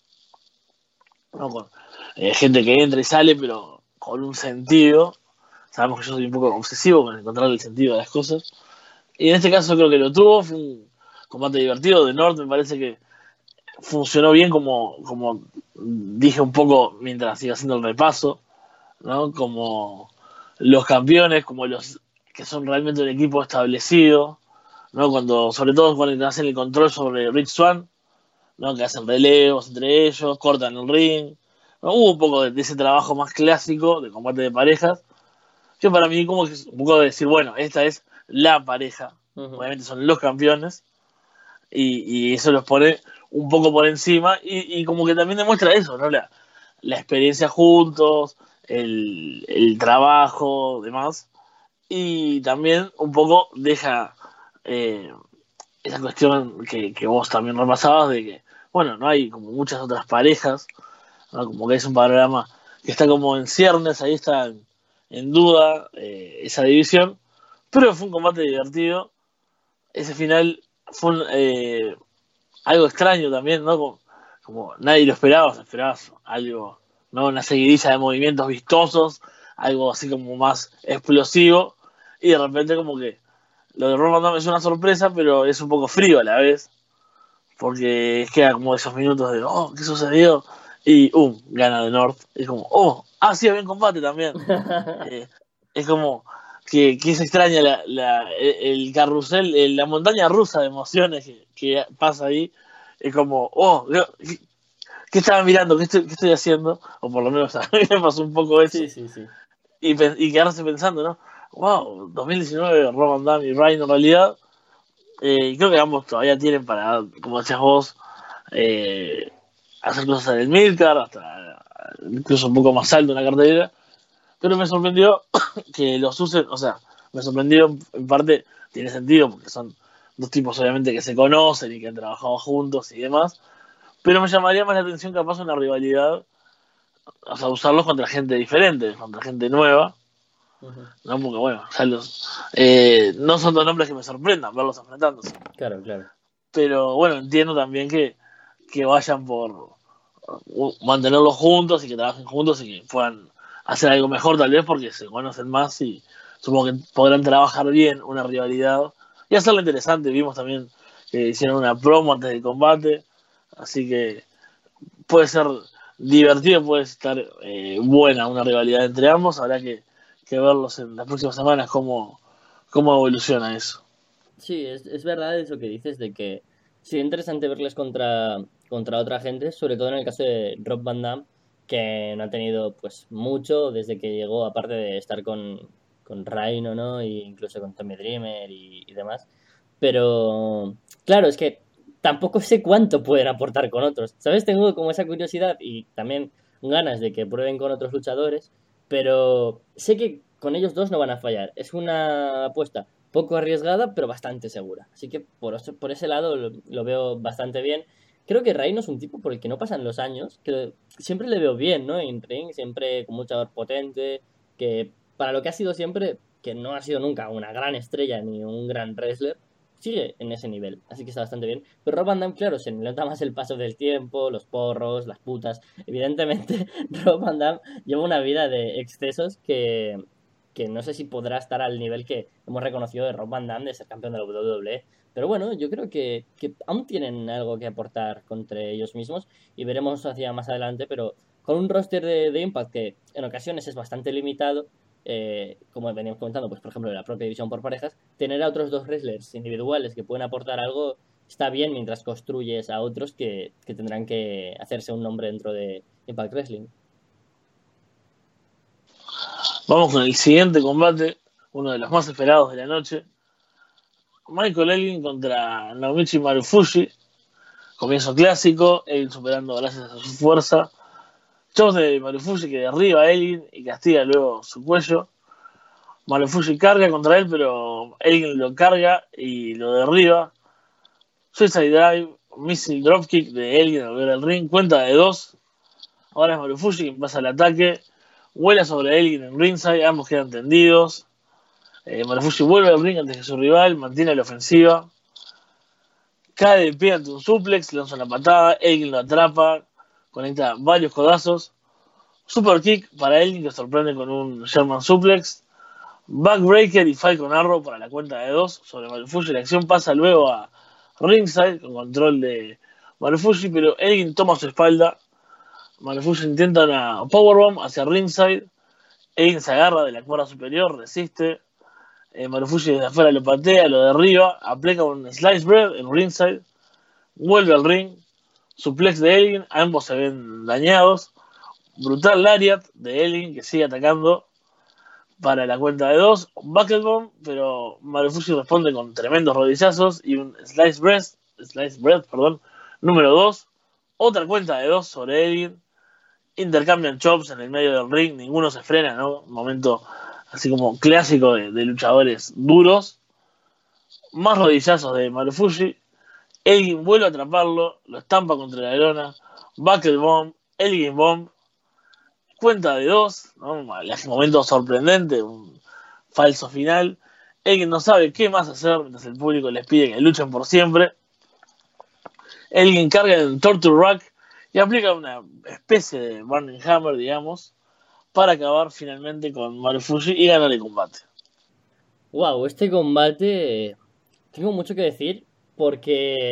¿no? Con eh, gente que entra y sale, pero con un sentido. Sabemos que yo soy un poco obsesivo con encontrar el sentido de las cosas. Y en este caso creo que lo tuvo. Fue un combate divertido. De North me parece que funcionó bien, como, como dije un poco mientras iba haciendo el repaso, ¿no? Como los campeones, como los que son realmente un equipo establecido, ¿no? Cuando, sobre todo cuando hacen el control sobre Rich Swann, ¿no? Que hacen relevos entre ellos, cortan el ring, ¿no? Hubo un poco de, de ese trabajo más clásico de combate de parejas, que para mí como que es un poco de decir, bueno, esta es la pareja, uh-huh. Obviamente son los campeones, y, y eso los pone un poco por encima, y, y como que también demuestra eso, ¿no? La, la experiencia juntos, el, el trabajo, demás, y también un poco deja eh, esa cuestión que, que vos también repasabas, de que, bueno, no hay como muchas otras parejas, ¿no? Como que es un panorama que está como en ciernes, ahí está en, en duda eh, esa división, pero fue un combate divertido. Ese final fue un, eh, algo extraño también, ¿no? Como, como nadie lo esperaba, esperabas algo, ¿no? Una seguidilla de movimientos vistosos, algo así como más explosivo, y de repente como que lo de Roman Reigns es una sorpresa, pero es un poco frío a la vez, porque queda como esos minutos de, oh, ¿qué sucedió? Y, um, gana de North. Es como, oh, ah, sí, había un combate también. Eh, es como que, que se extraña la, la, el carrusel, el- la montaña rusa de emociones que, que pasa ahí. Es como, oh, ¿qué, qué estaba mirando? ¿Qué estoy, qué estoy haciendo? O por lo menos a mí me pasó un poco eso. Sí, sí, sí. Y, pe- y quedarse pensando, ¿no? Wow, dos mil diecinueve, Roman Dunn y Ryan en realidad. Eh, creo que ambos todavía tienen para, como decías vos, eh, hacer cosas en el midcard, hasta incluso un poco más alto en la cartelera. Pero me sorprendió que los usen, o sea, me sorprendió en parte, tiene sentido, porque son dos tipos obviamente que se conocen y que han trabajado juntos y demás. Pero me llamaría más la atención capaz una rivalidad, o sea, usarlos contra gente diferente, contra gente nueva. Ujú. ¿No? Porque bueno, ya los, eh, no son dos nombres que me sorprendan verlos enfrentándose. Claro, claro. Pero bueno, entiendo también que, que vayan por uh, mantenerlos juntos y que trabajen juntos y que puedan hacer algo mejor tal vez porque se conocen más y supongo que podrán trabajar bien una rivalidad y hacerla interesante. Vimos también que hicieron una promo antes del combate, así que puede ser divertido, puede estar eh, buena una rivalidad entre ambos. Habrá que, que verlos en las próximas semanas cómo, cómo evoluciona eso. Sí, es, es verdad eso que dices de que sería interesante verles contra, contra otra gente, sobre todo en el caso de Rob Van Dam, que no ha tenido pues mucho desde que llegó, aparte de estar con, con Rhino, ¿no? E incluso con Tommy Dreamer y, y demás. Pero, claro, es que tampoco sé cuánto pueden aportar con otros. ¿Sabes? Tengo como esa curiosidad y también ganas de que prueben con otros luchadores, pero sé que con ellos dos no van a fallar. Es una apuesta poco arriesgada, pero bastante segura. Así que por, eso- por ese lado lo, lo veo bastante bien. Creo que Reino es un tipo por el que no pasan los años, que siempre le veo bien, ¿no? En ring, siempre con mucha voz potente, que para lo que ha sido siempre, que no ha sido nunca una gran estrella ni un gran wrestler, sigue en ese nivel, así que está bastante bien. Pero Rob Van Dam, claro, se le nota más el paso del tiempo, los porros, las putas. Evidentemente, Rob Van Dam lleva una vida de excesos que, que no sé si podrá estar al nivel que hemos reconocido de Rob Van Damme de ser campeón de la W W E. Pero bueno, yo creo que, que aún tienen algo que aportar contra ellos mismos y veremos hacia más adelante, pero con un roster de, de Impact que en ocasiones es bastante limitado, eh, como veníamos comentando, pues por ejemplo en la propia división por parejas, tener a otros dos wrestlers individuales que pueden aportar algo está bien mientras construyes a otros que, que tendrán que hacerse un nombre dentro de Impact Wrestling. Vamos con el siguiente combate, uno de los más esperados de la noche. Michael Elgin contra Naomichi Marufuji. Comienzo clásico, Elgin superando gracias a su fuerza. Shows de Marufuji que derriba a Elgin y castiga luego su cuello. Marufuji carga contra él, pero Elgin lo carga y lo derriba. Suicide Drive, Missile Dropkick de Elgin al ver el ring. Cuenta de dos. Ahora es Marufuji quien pasa el ataque. Vuela sobre Elgin en ringside, ambos quedan tendidos. Eh, Marufuji vuelve al ring antes que su rival, mantiene la ofensiva. Cae de pie ante un suplex, lanza una patada, Elgin lo atrapa, conecta varios codazos. Super kick para Elgin que sorprende con un Sherman suplex. Backbreaker y Falcon Arrow para la cuenta de dos sobre Marufuji. La acción pasa luego a ringside con control de Marufuji, pero Elgin toma su espalda. Marufuji intenta una powerbomb hacia ringside. Elgin se agarra de la cuerda superior, resiste. Eh, Marufuji desde afuera lo patea, lo derriba, aplica un slice bread en ringside, vuelve al ring, suplex de Elgin, ambos se ven dañados, brutal lariat de Elgin que sigue atacando para la cuenta de dos, buckle pero Marufuji responde con tremendos rodillazos y un slice bread, slice bread, perdón, número dos, otra cuenta de dos sobre Elgin, intercambian chops en el medio del ring, ninguno se frena, ¿no? Un momento así como clásico de, de luchadores duros. Más rodillazos de Marufuji. Elgin vuelve a atraparlo, lo estampa contra la lona. Buckle Bomb, Elgin Bomb. Cuenta de dos, ¿no? Un momento sorprendente, un falso final. Elgin no sabe qué más hacer mientras el público les pide que luchen por siempre. Elgin carga en Torture Rack y aplica una especie de Burning Hammer, digamos, para acabar finalmente con Marufuji y ganar el combate. Wow, este combate tengo mucho que decir porque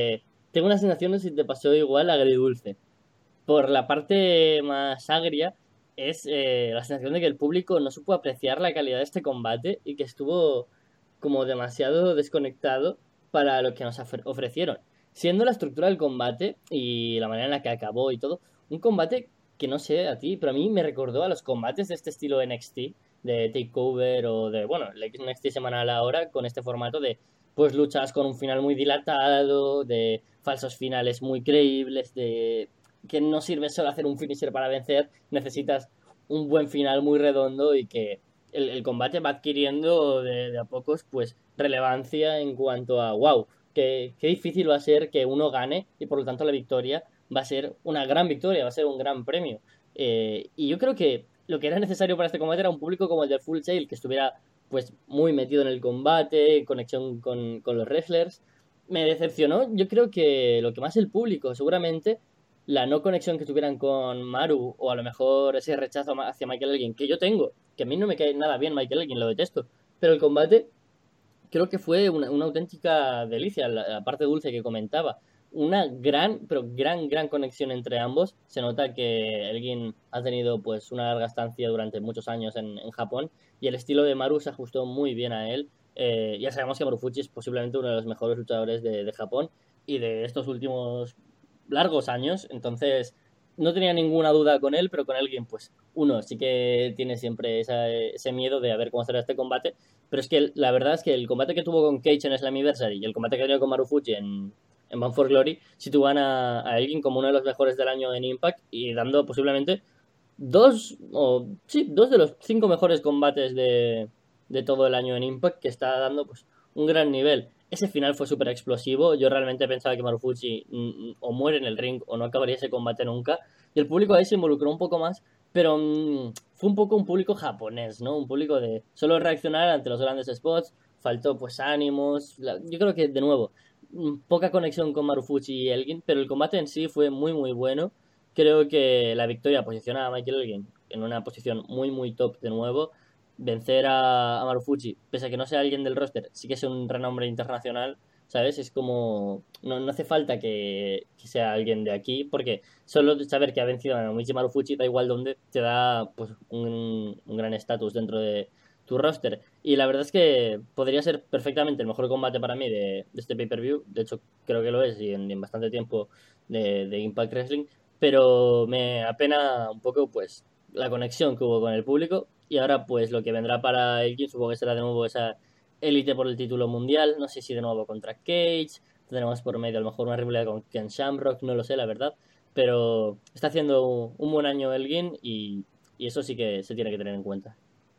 tengo una sensación de si te pasó igual agridulce. Por la parte más agria es eh, la sensación de que el público no supo apreciar la calidad de este combate y que estuvo como demasiado desconectado para lo que nos ofre- ofrecieron. Siendo la estructura del combate y la manera en la que acabó y todo, un combate que no sé a ti, pero a mí me recordó a los combates de este estilo N X T, de Takeover o de, bueno, el N X T semanal ahora, con este formato de, pues luchas con un final muy dilatado, de falsos finales muy creíbles, de que no sirve solo hacer un finisher para vencer, necesitas un buen final muy redondo y que el, el combate va adquiriendo de, de, a pocos pues relevancia en cuanto a wow, qué, qué difícil va a ser que uno gane y por lo tanto la victoria va a ser una gran victoria, va a ser un gran premio. Eh, y yo creo que lo que era necesario para este combate era un público como el del Full Sail, que estuviera pues muy metido en el combate, en conexión con, con los wrestlers. Me decepcionó, yo creo que lo que más el público, seguramente la no conexión que tuvieran con Maru o a lo mejor ese rechazo hacia Michael Elgin, que yo tengo, que a mí no me cae nada bien Michael Elgin, lo detesto, pero el combate creo que fue una, una auténtica delicia, la, la parte dulce que comentaba. Una gran, pero gran, gran conexión entre ambos. Se nota que Elgin ha tenido pues una larga estancia durante muchos años en, en Japón y el estilo de Maru se ajustó muy bien a él. Eh, ya sabemos que Marufuji es posiblemente uno de los mejores luchadores de, de Japón y de estos últimos largos años, entonces no tenía ninguna duda con él, pero con Elgin pues uno sí que tiene siempre esa, ese miedo de a ver cómo será este combate, pero es que la verdad es que el combate que tuvo con Cage en Slammiversary y el combate que tenía con Marufuji en, en Bound for Glory sitúan a, a Elgin como uno de los mejores del año en Impact y dando posiblemente dos, o sí, dos de los cinco mejores combates de, de todo el año en Impact, que está dando pues un gran nivel. Ese final fue súper explosivo. Yo realmente pensaba que Marufuji mm, o muere en el ring o no acabaría ese combate nunca. Y el público ahí se involucró un poco más, pero mmm, fue un poco un público japonés, ¿no? Un público de solo reaccionar ante los grandes spots. Faltó pues ánimos. La, yo creo que de nuevo, mm, poca conexión con Marufuji y Elgin, pero el combate en sí fue muy muy bueno. Creo que la victoria posiciona a Michael Elgin en una posición muy muy top de nuevo. Vencer a, a Marufuji, pese a que no sea alguien del roster, sí que es un renombre internacional, ¿sabes? Es como... No, no hace falta que, que sea alguien de aquí, porque solo saber que ha vencido a Michi Marufuji, da igual dónde, te da pues un, un gran estatus dentro de tu roster. Y la verdad es que podría ser perfectamente el mejor combate para mí de, de este pay-per-view. De hecho, creo que lo es y en, en bastante tiempo de, de Impact Wrestling. Pero me apena un poco, pues, la conexión que hubo con el público. Y ahora, pues, lo que vendrá para Elgin, supongo que será de nuevo esa élite por el título mundial. No sé si de nuevo contra Cage. Tendremos por medio a lo mejor una rivalidad con Ken Shamrock, no lo sé, la verdad. Pero está haciendo un, un buen año Elgin y, y eso sí que se tiene que tener en cuenta.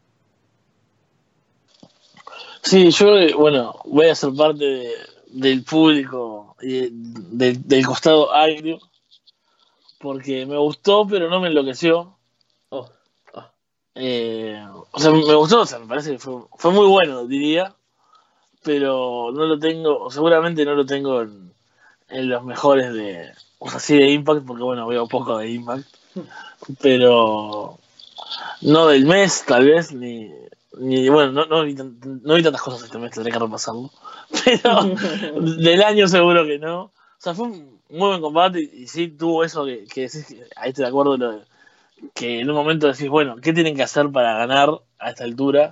Sí, yo creo que, bueno, voy a ser parte de, del público y de, del costado agrio, porque me gustó, pero no me enloqueció. Oh, oh. Eh, o sea, me gustó, o sea, me parece que fue, fue muy bueno, diría, pero no lo tengo, seguramente no lo tengo en, en los mejores de, o sea, sí de Impact, porque bueno, veo poco de Impact, pero no del mes, tal vez, ni, ni bueno, no, no, vi, tan- no vi tantas cosas este mes, tendré que repasarlo, pero del año seguro que no. O sea, fue un muy buen combate y, y sí tuvo eso que, que decís, que ahí estoy de acuerdo, lo de- que en un momento decís, bueno, ¿qué tienen que hacer para ganar a esta altura?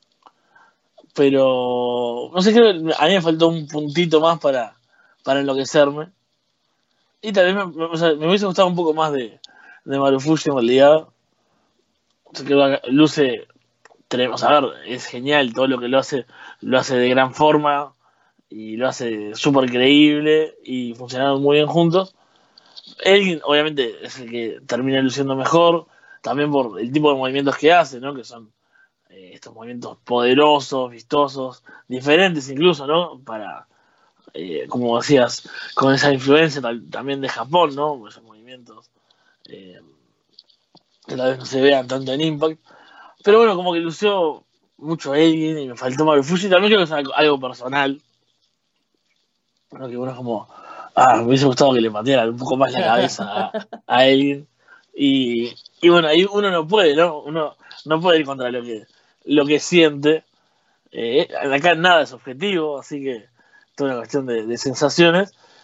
Pero, no sé, creo que a mí me faltó un puntito más para, para enloquecerme. Y tal vez me, me- o sea, me hubiese gustado un poco más de, de Marufuji en realidad. O sea, que luce, tenemos a ver, es genial todo lo que lo hace, lo hace de gran forma y lo hace súper creíble y funcionaron muy bien juntos. Él, obviamente, es el que termina luciendo mejor, también por el tipo de movimientos que hace, ¿no? Que son eh, estos movimientos poderosos, vistosos, diferentes incluso, ¿no? Para, eh, como decías, con esa influencia tal- también de Japón, ¿no? Esos movimientos eh, que tal vez no se vean tanto en Impact. Pero bueno, como que lució mucho Elgin y me faltó Marufuji. También creo que es algo, algo personal, ¿no? Que uno es como, ah, me hubiese gustado que le pateara un poco más la cabeza a, a Elgin. Y, y bueno, ahí uno no puede, ¿no? Uno no puede ir contra lo que, lo que siente. Eh, acá nada es objetivo, así que toda una cuestión de, de sensaciones.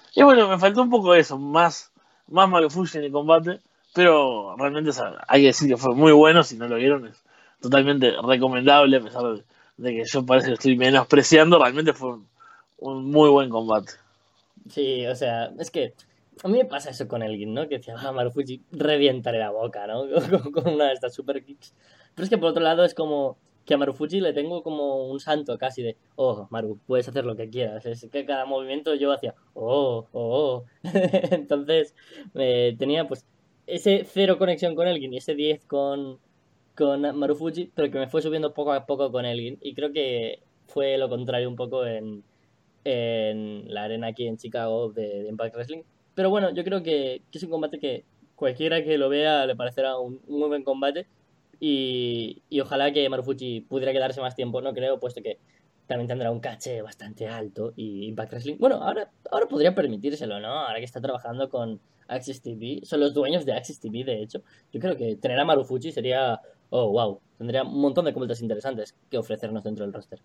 Y bueno, me faltó un poco eso, más, más Marufuji en el combate, pero realmente o sea, hay que decir que fue muy bueno, si no lo vieron es totalmente recomendable, a pesar de, de que yo parece que estoy menospreciando, realmente fue un, un muy buen combate. Sí, o sea, es que a mí me pasa eso con Elgin, ¿no? Que decía, ah, Marufuji, revientaré la boca, ¿no? Con, con una de estas super kicks. Pero es que por otro lado es como que a Marufuji le tengo como un santo casi de, oh, Maru, puedes hacer lo que quieras. Es que cada movimiento yo hacía, oh, oh, oh. Entonces, eh, tenía pues ese cero conexión con Elgin y ese diez con, con Marufuji, pero que me fue subiendo poco a poco con Elgin. Y creo que fue lo contrario un poco en en la arena aquí en Chicago de, de Impact Wrestling. Pero bueno, yo creo que, que es un combate que cualquiera que lo vea le parecerá un, un muy buen combate y, y ojalá que Marufuji pudiera quedarse más tiempo, no creo, puesto que también tendrá un caché bastante alto y Impact Wrestling, bueno, ahora, ahora podría permitírselo, ¿no? Ahora que está trabajando con Access T V, son los dueños de Access T V, de hecho. Yo creo que tener a Marufuji sería, oh, wow, tendría un montón de combates interesantes que ofrecernos dentro del roster.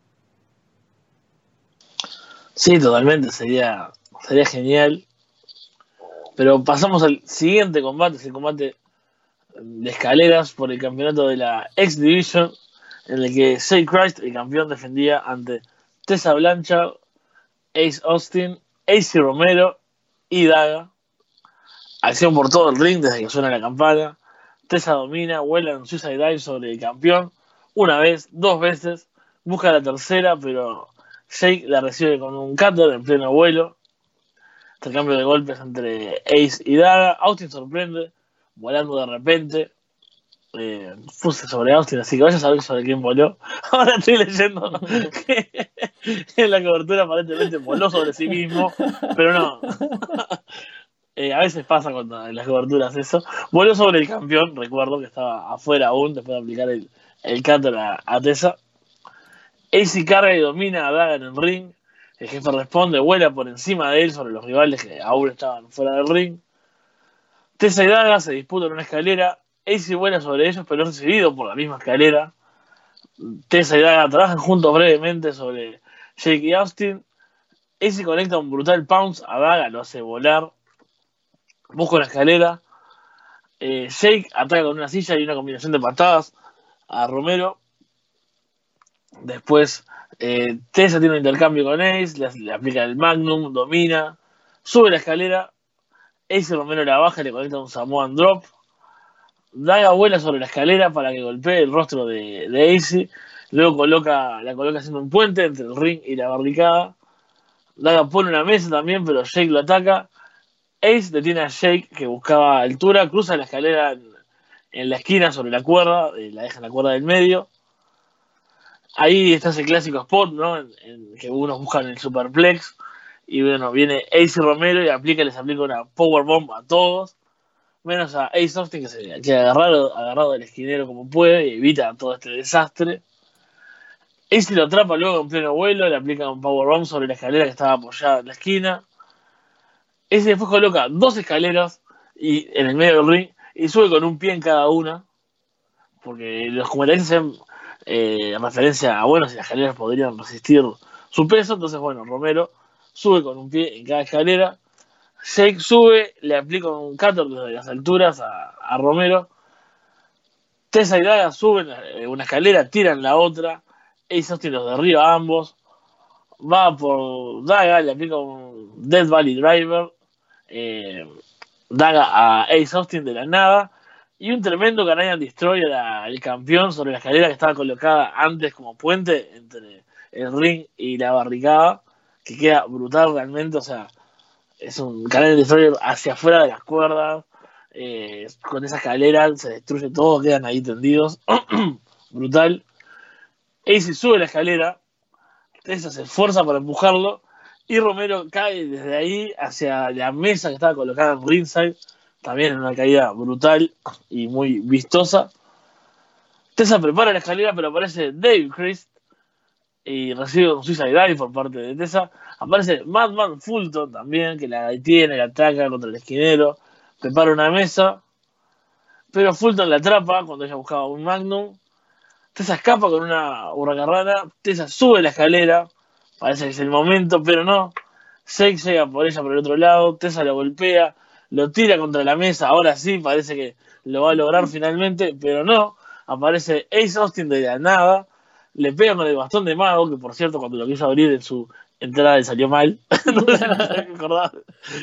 Sí, totalmente, sería, sería genial. Pero pasamos al siguiente combate, es el combate de escaleras por el campeonato de la X Division, en el que Jay Christ, el campeón, defendía ante Tessa Blanchard, Ace Austin, A C Romero y Daga. Acción por todo el ring desde que suena la campana. Tessa domina, vuela en Suicide Dive sobre el campeón. Una vez, dos veces, busca la tercera, pero Jake la recibe con un cutter en pleno vuelo. Intercambio de golpes entre Ace y Daga. Austin sorprende, volando de repente. Eh, puse sobre Austin, así que vaya a saber sobre quién voló. Ahora estoy leyendo que en la cobertura aparentemente voló sobre sí mismo, pero no. Eh, a veces pasa cuando en las coberturas eso. Voló sobre el campeón, recuerdo que estaba afuera aún después de aplicar el, el cutter a, a Tessa. Ace carga y domina a Daga en el ring. El jefe responde, vuela por encima de él sobre los rivales que aún estaban fuera del ring. Tessa y Daga se disputan una escalera. Ace vuela sobre ellos, pero es recibido por la misma escalera. Tessa y Daga trabajan juntos brevemente sobre Jake y Austin. Ace conecta un brutal pounce a Daga, lo hace volar. Busca una escalera. Eh, Jake ataca con una silla y una combinación de patadas a Romero. Después eh, Tessa tiene un intercambio con Ace, le, le aplica el Magnum, domina, sube la escalera. Ace y Romero la baja y le conecta un Samoan Drop. Daga vuela sobre la escalera para que golpee el rostro de, de Ace. Luego coloca, la coloca haciendo un puente entre el ring y la barricada. Daga pone una mesa también, pero Jake lo ataca. Ace detiene a Jake, que buscaba altura, cruza la escalera en, en la esquina sobre la cuerda, eh, la deja en la cuerda del medio. Ahí está ese clásico spot, ¿no? En, en que unos buscan el superplex. Y bueno, viene Ace y Romero y aplica, les aplica una powerbomb a todos. Menos a Ace Austin, que se queda agarrado, agarrado del esquinero como puede y evita todo este desastre. Ace lo atrapa luego en pleno vuelo, le aplica un powerbomb sobre la escalera que estaba apoyada en la esquina. Ace después coloca dos escaleras y, en el medio del ring y sube con un pie en cada una. Porque los comentaristas hacen eh, referencia a, bueno, si las escaleras podrían resistir su peso. Entonces, bueno, Romero sube con un pie en cada escalera. Jake sube, le aplica un cutter desde las alturas a, a Romero. Tessa y Daga suben una escalera, tiran la otra. Ace Austin los derriba a ambos. Va por Daga, le aplica un Death Valley Driver. Eh, Daga a Ace Austin de la nada. Y un tremendo Canadian Destroyer al campeón sobre la escalera que estaba colocada antes como puente entre el ring y la barricada. Que queda brutal realmente, o sea. Es un Canadian Destroyer hacia afuera de las cuerdas. Eh, con esa escalera se destruye todo, quedan ahí tendidos. Brutal. Ace sube la escalera. Tessa se esfuerza para empujarlo. Y Romero cae desde ahí hacia la mesa que estaba colocada en ringside. También en una caída brutal y muy vistosa. Tessa prepara la escalera, pero aparece Dave Christ y recibe un Suicide Dive por parte de Tessa. Aparece Madman Fulton también, que la detiene, la ataca contra el esquinero, prepara una mesa, pero Fulton la atrapa cuando ella buscaba un Magnum. Tessa escapa con una hurracarrana, Tessa sube la escalera, parece que es el momento, pero no. Sex llega por ella por el otro lado, Tessa lo golpea, lo tira contra la mesa, ahora sí parece que lo va a lograr finalmente, pero no, aparece Ace Austin de la nada, le pega con el bastón de mago, que por cierto cuando lo quiso abrir en su entrada le salió mal, no sé si te acordás,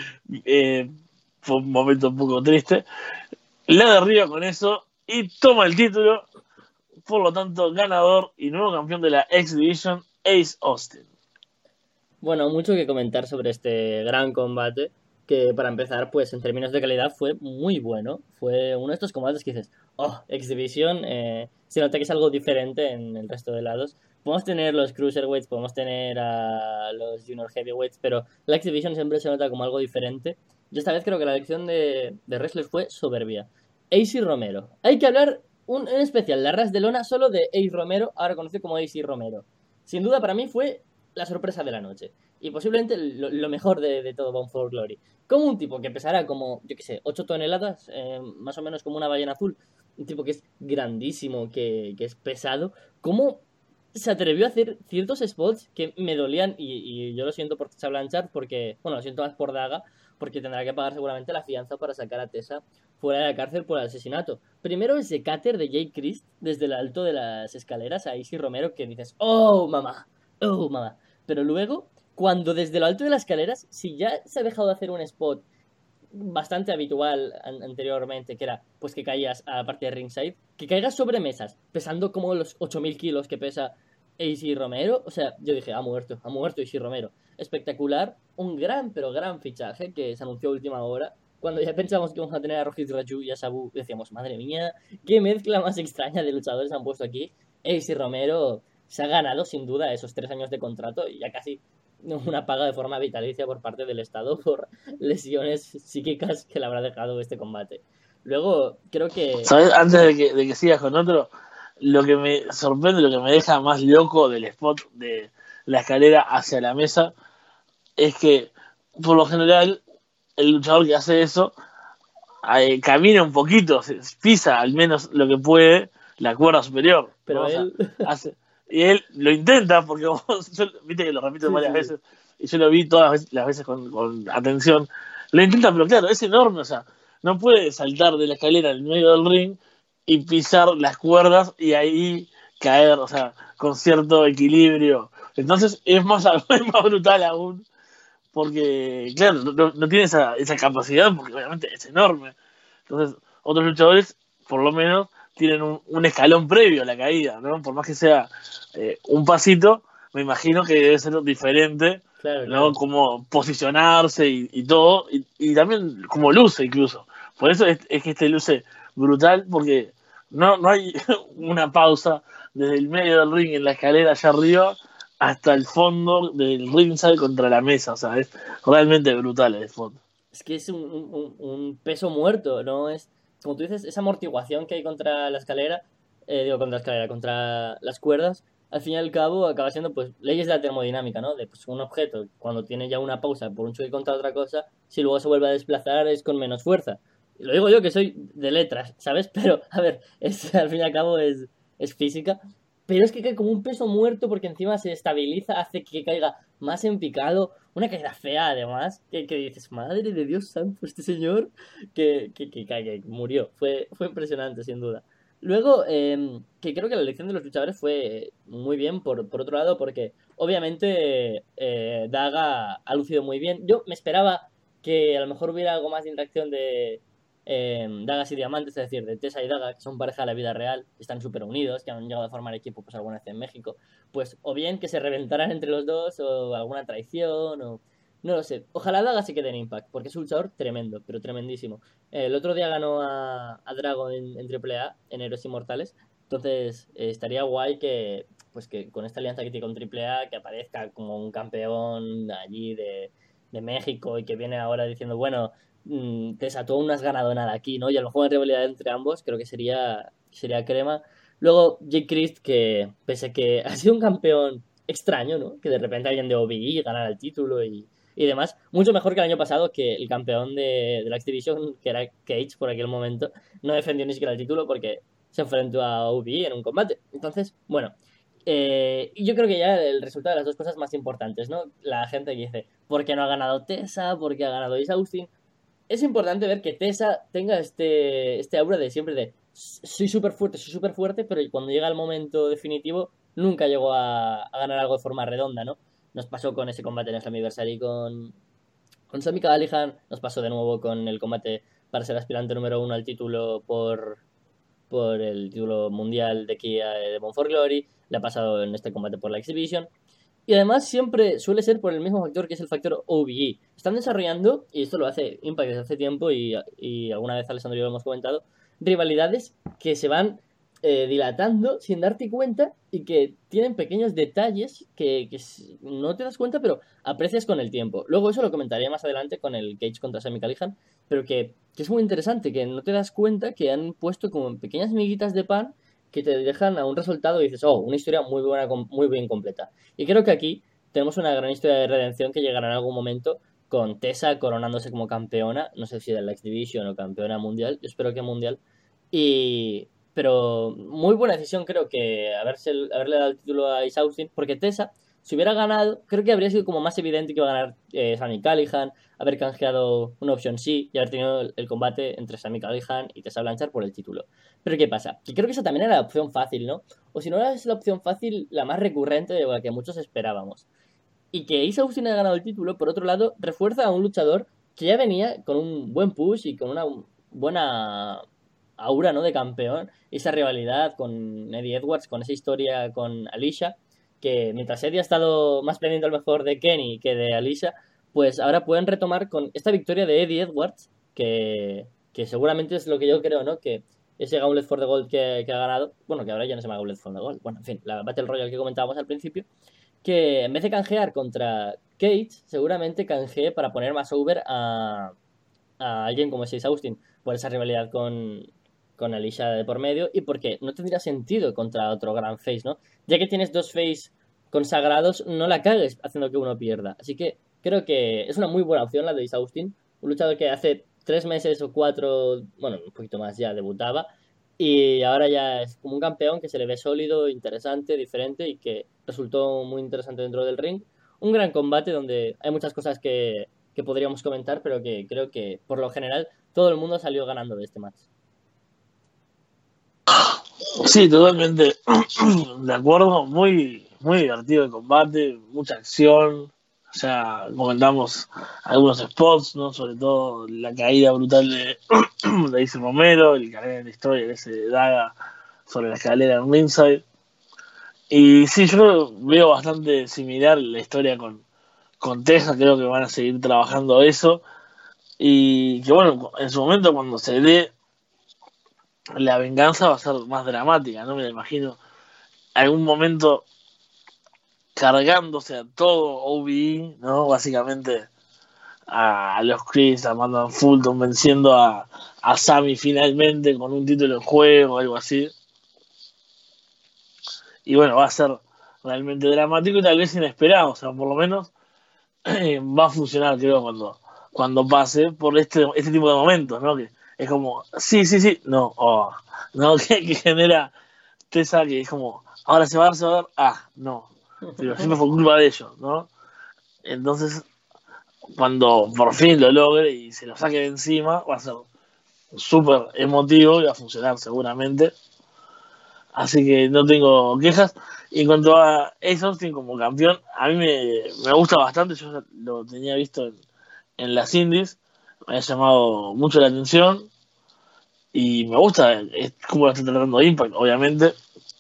eh, fue un momento un poco triste, la derriba con eso y toma el título, por lo tanto ganador y nuevo campeón de la X Division, Ace Austin. Bueno, mucho que comentar sobre este gran combate, que para empezar, pues en términos de calidad fue muy bueno. Fue uno de estos combates que dices, oh, X Division, eh, se nota que es algo diferente en el resto de lados. Podemos tener los Cruiserweights, podemos tener a los Junior Heavyweights, pero la X Division siempre se nota como algo diferente. Y esta vez creo que la elección de, de wrestlers fue soberbia. Ace Romero. Hay que hablar un, en especial, la ras de lona, solo de Ace Romero, ahora conocido como Ace Romero. Sin duda para mí fue la sorpresa de la noche. Y posiblemente lo, lo mejor de, de todo Bound for Glory. Como un tipo que pesará como, yo qué sé, ocho toneladas, eh, más o menos como una ballena azul. Un tipo que es grandísimo, que, que es pesado. ¿Cómo se atrevió a hacer ciertos spots que me dolían? Y, y yo lo siento por Tessa Blanchard, porque, bueno, lo siento más por Daga, porque tendrá que pagar seguramente la fianza para sacar a Tessa fuera de la cárcel por el asesinato. Primero ese cáter de Jay Christ desde el alto de las escaleras a Izzy Romero que dices, oh mamá, oh mamá. Pero luego, cuando desde lo alto de las escaleras, si ya se ha dejado de hacer un spot bastante habitual an- anteriormente, que era pues que caías a la parte de ringside, que caigas sobre mesas, pesando como los ocho mil kilos que pesa Izzy Romero, o sea, yo dije, ha muerto, ha muerto Izzy Romero. Espectacular, un gran, pero gran fichaje que se anunció a última hora. Cuando ya pensábamos que íbamos a tener a Rohit Raju y a Sabu, decíamos, madre mía, qué mezcla más extraña de luchadores han puesto aquí. Izzy Romero se ha ganado sin duda esos tres años de contrato y ya casi una paga de forma vitalicia por parte del Estado por lesiones psíquicas que le habrá dejado este combate. Luego, creo que... ¿Sabes? Antes de que, de que sigas con otro, lo que me sorprende, lo que me deja más loco del spot de la escalera hacia la mesa, es que, por lo general, el luchador que hace eso eh, camina un poquito, se- pisa al menos lo que puede la cuerda superior. Pero ¿no? O sea, él... hace- y él lo intenta, porque vos, yo- viste que lo repito Sí, varias sí. veces, y yo lo vi todas las veces, las veces con, con atención. Lo intenta, pero claro, es enorme, o sea, no puede saltar de la escalera en medio del ring y pisar las cuerdas y ahí caer, o sea, con cierto equilibrio. Entonces es más, es más brutal aún, porque, claro, no, no tiene esa, esa capacidad, porque obviamente es enorme. Entonces, otros luchadores, por lo menos, tienen un, un escalón previo a la caída, ¿no? Por más que sea eh, un pasito, me imagino que debe ser diferente, Claro, ¿no? claro. Cómo posicionarse y, y todo, y, y también cómo luce incluso. Por eso es, es que este luce brutal, porque no, no hay una pausa desde el medio del ring en la escalera allá arriba hasta el fondo del ringside contra la mesa, o sea, es realmente brutal el fondo. Es que es un, un- un peso muerto, ¿no? Es, como tú dices, esa amortiguación que hay contra la escalera, eh, digo, contra la escalera, contra las cuerdas, al fin y al cabo acaba siendo, pues, leyes de la termodinámica, ¿no? De pues, un objeto, cuando tiene ya una pausa por un choque contra otra cosa, si luego se vuelve a desplazar es con menos fuerza. Y lo digo yo que soy de letras, ¿sabes? Pero, a ver, es, al fin y al cabo es, es física. Pero es que cae como un peso muerto porque encima se estabiliza, hace que caiga más en picado. Una caída fea, además, que, que dices, madre de Dios santo, este señor que, que, que, que- que murió. Fue, fue impresionante, sin duda. Luego, eh, que creo que la elección de los luchadores fue muy bien, por, por otro lado, porque obviamente eh, Daga ha lucido muy bien. Yo me esperaba que a lo mejor hubiera algo más de interacción de eh, Dagas y Diamantes, es decir, de Tessa y Daga, que son pareja de la vida real, están súper unidos, que han llegado a formar equipo pues alguna vez en México, pues o bien que se reventaran entre los dos o alguna traición o... No lo sé. Ojalá Daga se quede en Impact, porque es un luchador tremendo, pero tremendísimo. Eh, el otro día ganó a, a Dragon en, en Triple A, en Héroes Inmortales. Entonces, eh, estaría guay que, pues que con esta alianza que tiene con Triple A, que aparezca como un campeón allí de, de México y que viene ahora diciendo, bueno, mm, Tessa, tú aún no has ganado nada aquí, ¿no? Y a lo mejor en rivalidad entre ambos, creo que sería, sería crema. Luego, Jake Christ, que pese a que ha sido un campeón extraño, ¿no? Que de repente alguien de O V E ganara el título y, y demás, mucho mejor que el año pasado, que el campeón de, de la X Division, que era Cage por aquel momento, no defendió ni siquiera el título porque se enfrentó a O V E en un combate. Entonces, bueno, eh, y yo creo que ya el resultado de las dos cosas más importantes, ¿no? La gente que dice, porque no ha ganado Tessa, porque ha ganado Ace Austin. Es importante ver que Tessa tenga este, este aura de siempre de soy súper fuerte, soy súper fuerte, pero cuando llega el momento definitivo nunca llegó a, a ganar algo de forma redonda, ¿no? Nos pasó con ese combate en el Slammiversary con, con Sami Callihan, nos pasó de nuevo con el combate para ser aspirante número uno al título por, por el título mundial de Kia de Bound for Glory, le ha pasado en este combate por la Exhibition. Y además siempre suele ser por el mismo factor que es el factor O B E. Están desarrollando, y esto lo hace Impact desde hace tiempo, y, y alguna vez Alessandro y yo lo hemos comentado, rivalidades que se van eh, dilatando sin darte cuenta y que tienen pequeños detalles que, que no te das cuenta, pero aprecias con el tiempo. Luego eso lo comentaré más adelante con el Cage contra Sami Callihan, pero que, que es muy interesante, que no te das cuenta que han puesto como pequeñas miguitas de pan que te dejan a un resultado y dices, oh, una historia muy buena, muy bien completa. Y creo que aquí tenemos una gran historia de redención que llegará en algún momento con Tessa coronándose como campeona, no sé si de la X Division o campeona mundial, yo espero que mundial. Y pero muy buena decisión creo que haberse, haberle dado el título a Ace Austin, porque Tessa, si hubiera ganado, creo que habría sido como más evidente que iba a ganar eh, Sami Callihan, haber canjeado una opción sí y haber tenido el, el combate entre Sami Callihan y Tessa Blanchard por el título. Pero ¿qué pasa? Que creo que esa también era la opción fácil, ¿no? O si no era la opción fácil, la más recurrente de la que muchos esperábamos. Y que Ace Austin haya ganado el título, por otro lado, refuerza a un luchador que ya venía con un buen push y con una buena aura, ¿no?, de campeón. Esa rivalidad con Eddie Edwards, con esa historia con Alicia, que mientras Eddie ha estado más pendiente a lo mejor de Kenny que de Alicia, pues ahora pueden retomar con esta victoria de Eddie Edwards, que, que seguramente es lo que yo creo, ¿no?, que ese Gauntlet for the Gold que, que ha ganado, bueno, que ahora ya no se llama Gauntlet for the Gold, bueno, en fin, la Battle Royale que comentábamos al principio, que en vez de canjear contra Cage, seguramente canjee para poner más over a, a alguien como Ace Austin, por esa rivalidad con, con Alicia de por medio, y porque no tendría sentido contra otro gran face, ¿no? Ya que tienes dos face consagrados, no la cagues haciendo que uno pierda. Así que creo que es una muy buena opción la de Ace Austin, un luchador que hace tres meses o cuatro, bueno, un poquito más ya debutaba, y ahora ya es como un campeón que se le ve sólido, interesante, diferente y que resultó muy interesante dentro del ring. Un gran combate donde hay muchas cosas que, que podríamos comentar, pero que creo que por lo general todo el mundo salió ganando de este match. Sí, totalmente de acuerdo. Muy, muy divertido el combate, mucha acción. O sea, comentamos algunos spots, ¿no? Sobre todo la caída brutal de, de Ace Romero, el Canadian Destroyer, ese daga sobre la escalera en ringside. Y sí, yo veo bastante similar la historia con, con Tessa, creo que van a seguir trabajando eso. Y que bueno, en su momento cuando se dé la venganza va a ser más dramática, ¿no? Me la imagino algún momento cargándose a todo O B E, ¿no? Básicamente a los Chris, a Madman Fulton, venciendo a, a Sami finalmente con un título en juego, algo así. Y bueno, va a ser realmente dramático y tal vez inesperado, o sea, por lo menos eh, va a funcionar, creo, cuando, cuando pase por este, este tipo de momentos, ¿no? Que es como, sí, sí, sí, no, oh, no, que, que genera Tessa, que es como, ahora se va a dar, se va a dar, ah, no, pero siempre fue culpa de ellos, ¿no? Entonces, cuando por fin lo logre y se lo saque de encima, va a ser súper emotivo y va a funcionar seguramente. Así que no tengo quejas. Y en cuanto a Ace Austin como campeón, a mí me, me gusta bastante. Yo lo tenía visto en, en las indies, me ha llamado mucho la atención y me gusta es como lo está tratando Impact, obviamente.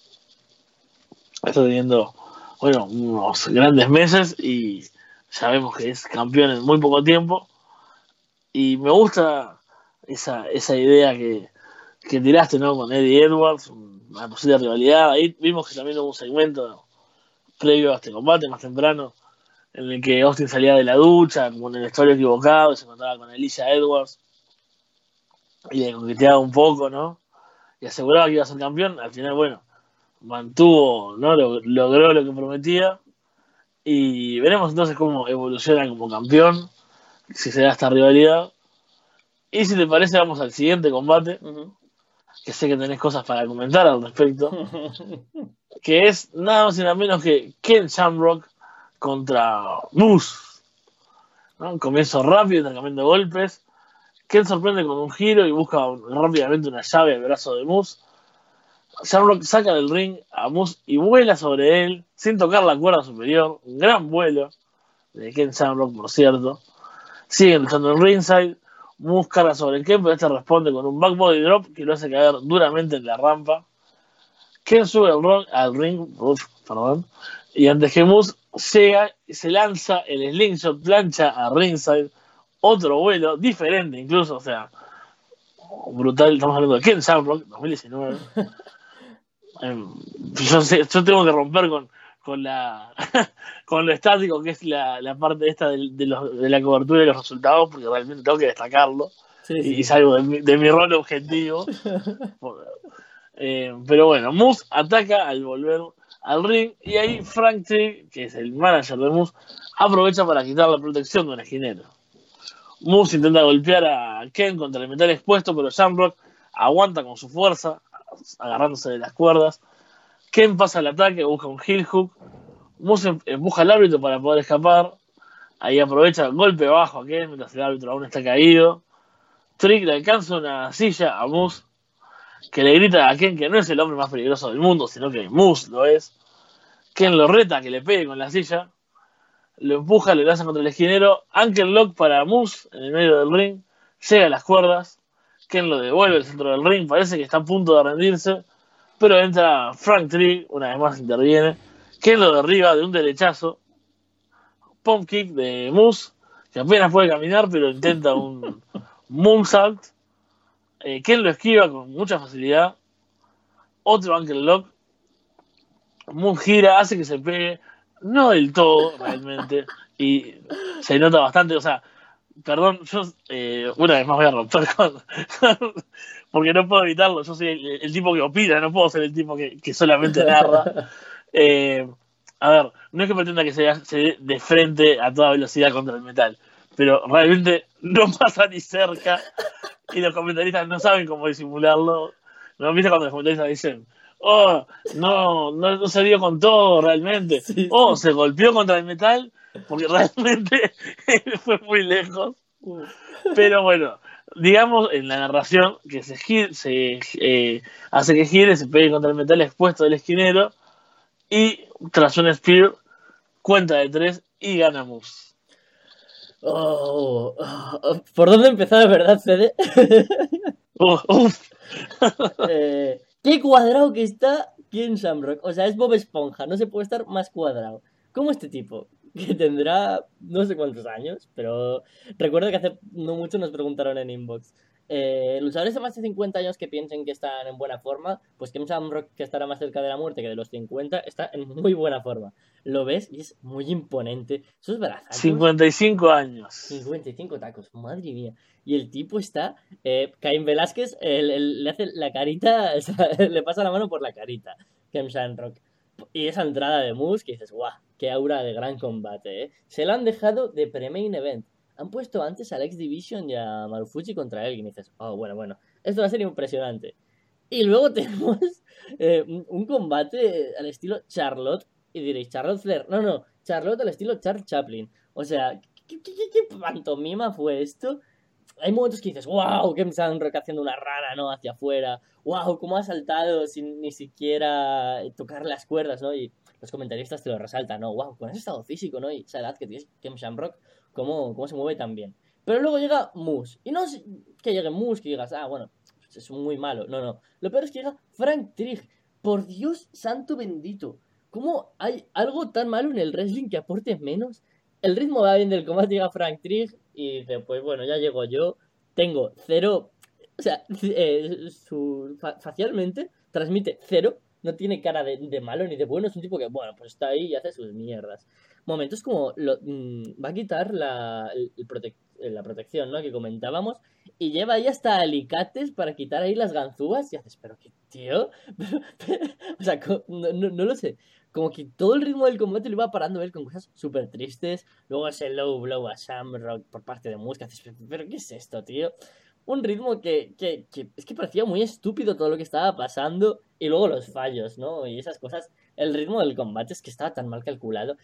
Está teniendo, bueno, unos grandes meses y sabemos que es campeón en muy poco tiempo. Y me gusta esa, esa idea que, que tiraste, ¿no? Con Eddie Edwards, una posible rivalidad. Ahí vimos que también hubo un segmento previo a este combate, más temprano, en el que Austin salía de la ducha, como en el vestuario equivocado, y se encontraba con Alicia Edwards y le coqueteaba un poco, ¿no? Y aseguraba que iba a ser campeón. Al final, bueno, mantuvo, ¿no? Logró lo que prometía. Y veremos entonces cómo evoluciona como campeón, si se da esta rivalidad. Y si te parece, vamos al siguiente combate, uh-huh, que sé que tenés cosas para comentar al respecto, que es nada más y nada menos que Ken Shamrock contra Moose. ¿no? Un comienzo rápido, intercambiando golpes. Ken sorprende con un giro y busca rápidamente una llave al brazo de Moose. Shamrock saca del ring a Moose y vuela sobre él sin tocar la cuerda superior. Un gran vuelo de Ken Shamrock, por cierto. Siguen luchando en ringside. Moose carga sobre Ken, pero este responde con un back body drop que lo hace caer duramente en la rampa. Ken sube al, ron, al ring, uf, perdón, y antes que Moose llega, se lanza el slingshot plancha a ringside. Otro vuelo, diferente incluso, o sea, brutal. Estamos hablando de Ken Shamrock, dos mil diecinueve. eh, yo, sé, yo tengo que romper con, con la con lo estático que es la, la parte esta de, de, los, de la cobertura y los resultados, porque realmente tengo que destacarlo. Sí, sí. Y, y es algo de mi, de mi rol objetivo. eh, pero bueno, Moose ataca al volver al ring y ahí Frank Trigg, que es el manager de Moose, aprovecha para quitar la protección de un esquinero. Moose intenta golpear a Ken contra el metal expuesto, pero Shamrock aguanta con su fuerza, agarrándose de las cuerdas. Ken pasa el ataque, busca un heel hook. Moose empuja al árbitro para poder escapar. Ahí aprovecha el golpe bajo a Ken mientras el árbitro aún está caído. Trick le alcanza una silla a Moose, que le grita a Ken que no es el hombre más peligroso del mundo, sino que Moose lo es. Ken lo reta a que le pegue con la silla. Lo empuja, le lanza contra el esquinero. Ankle lock para Moose en el medio del ring. Llega a las cuerdas. Ken lo devuelve al centro del ring. Parece que está a punto de rendirse. Pero entra Frank Trigg. Una vez más interviene. Ken lo derriba de un derechazo. Pump kick de Moose, que apenas puede caminar, pero intenta un moonsault. Eh, Ken lo esquiva con mucha facilidad. Otro ankle lock. Moose gira, hace que se pegue. No del todo, realmente. Y se nota bastante, o sea, perdón, yo eh, una vez más voy a romper con... porque no puedo evitarlo, yo soy el, el tipo que opina, no puedo ser el tipo que, que solamente narra. Eh, a ver, no es que pretenda que se, se dé de frente a toda velocidad contra el metal, pero realmente no pasa ni cerca y los comentaristas no saben cómo disimularlo. ¿No viste cuando los comentaristas dicen... Oh, no, no, no se dio con todo realmente. Sí, oh, sí. Se golpeó contra el metal porque realmente fue muy lejos. Pero bueno, digamos en la narración que se, gire, se eh, hace que gire, se pegue contra el metal expuesto del esquinero y tras un spear cuenta de tres y gana Moose. Oh, oh, ¿por dónde empezar de verdad, Fede? uh, uf. eh, ¡Qué cuadrado que está Ken Shamrock! O sea, es Bob Esponja, no se puede estar más cuadrado. ¿Cómo este tipo? Que tendrá no sé cuántos años, pero recuerdo que hace no mucho nos preguntaron en inbox. Eh, luchadores de más de cincuenta años que piensen que están en buena forma, pues Ken Shamrock, que estará más cerca de la muerte que de los cincuenta, está en muy buena forma. Lo ves y es muy imponente. Sus brazos. cincuenta y cinco años. cincuenta y cinco tacos, madre mía. Y el tipo está... Eh, Caín Velázquez eh, le, le hace la carita, o sea, le pasa la mano por la carita. Ken Shamrock. Y esa entrada de Moose que dices, guau, qué aura de gran combate, ¿eh? Se lo han dejado de pre-main event. Han puesto antes al X Division y a Marufuji contra él. Y dices, oh, bueno, bueno, esto va a ser impresionante. Y luego tenemos eh, un combate al estilo Charlotte. Y diréis, Charlotte Flair. No, no, Charlotte al estilo Charles Chaplin. O sea, ¿qué, qué, qué, qué pantomima fue esto? Hay momentos que dices, wow, Ken Shamrock haciendo una rana, ¿no? Hacia afuera. Wow, cómo ha saltado sin ni siquiera tocar las cuerdas, ¿no? Y los comentaristas te lo resaltan, ¿no? Wow, con ese estado físico, ¿no? Y esa edad que tiene Ken Shamrock, ¿cómo, cómo se mueve tan bien? Pero luego llega Moose. Y no es que llegue Moose que digas, ah, bueno, es muy malo. No, no. Lo peor es que llega Frank Trigg. Por Dios santo bendito. ¿Cómo hay algo tan malo en el wrestling que aporte menos? El ritmo va bien del combate, llega Frank Trigg y dice, pues bueno, ya llego yo, tengo cero, o sea, eh, su, fa- facialmente transmite cero, no tiene cara de, de malo ni de bueno, es un tipo que, bueno, pues está ahí y hace sus mierdas. Momentos como, lo, mmm, va a quitar la, el, el protec- la protección, ¿no?, que comentábamos, y lleva ahí hasta alicates para quitar ahí las ganzúas, y haces, pero qué tío, pero, pero, o sea, co- no, no, no lo sé. Como que todo el ritmo del combate lo iba parando él con cosas súper tristes. Luego ese low blow a Shamrock por parte de Moose. Haces, pero ¿qué es esto, tío? Un ritmo que, que, que es que parecía muy estúpido todo lo que estaba pasando. Y luego los fallos, ¿no? Y esas cosas. El ritmo del combate es que estaba tan mal calculado.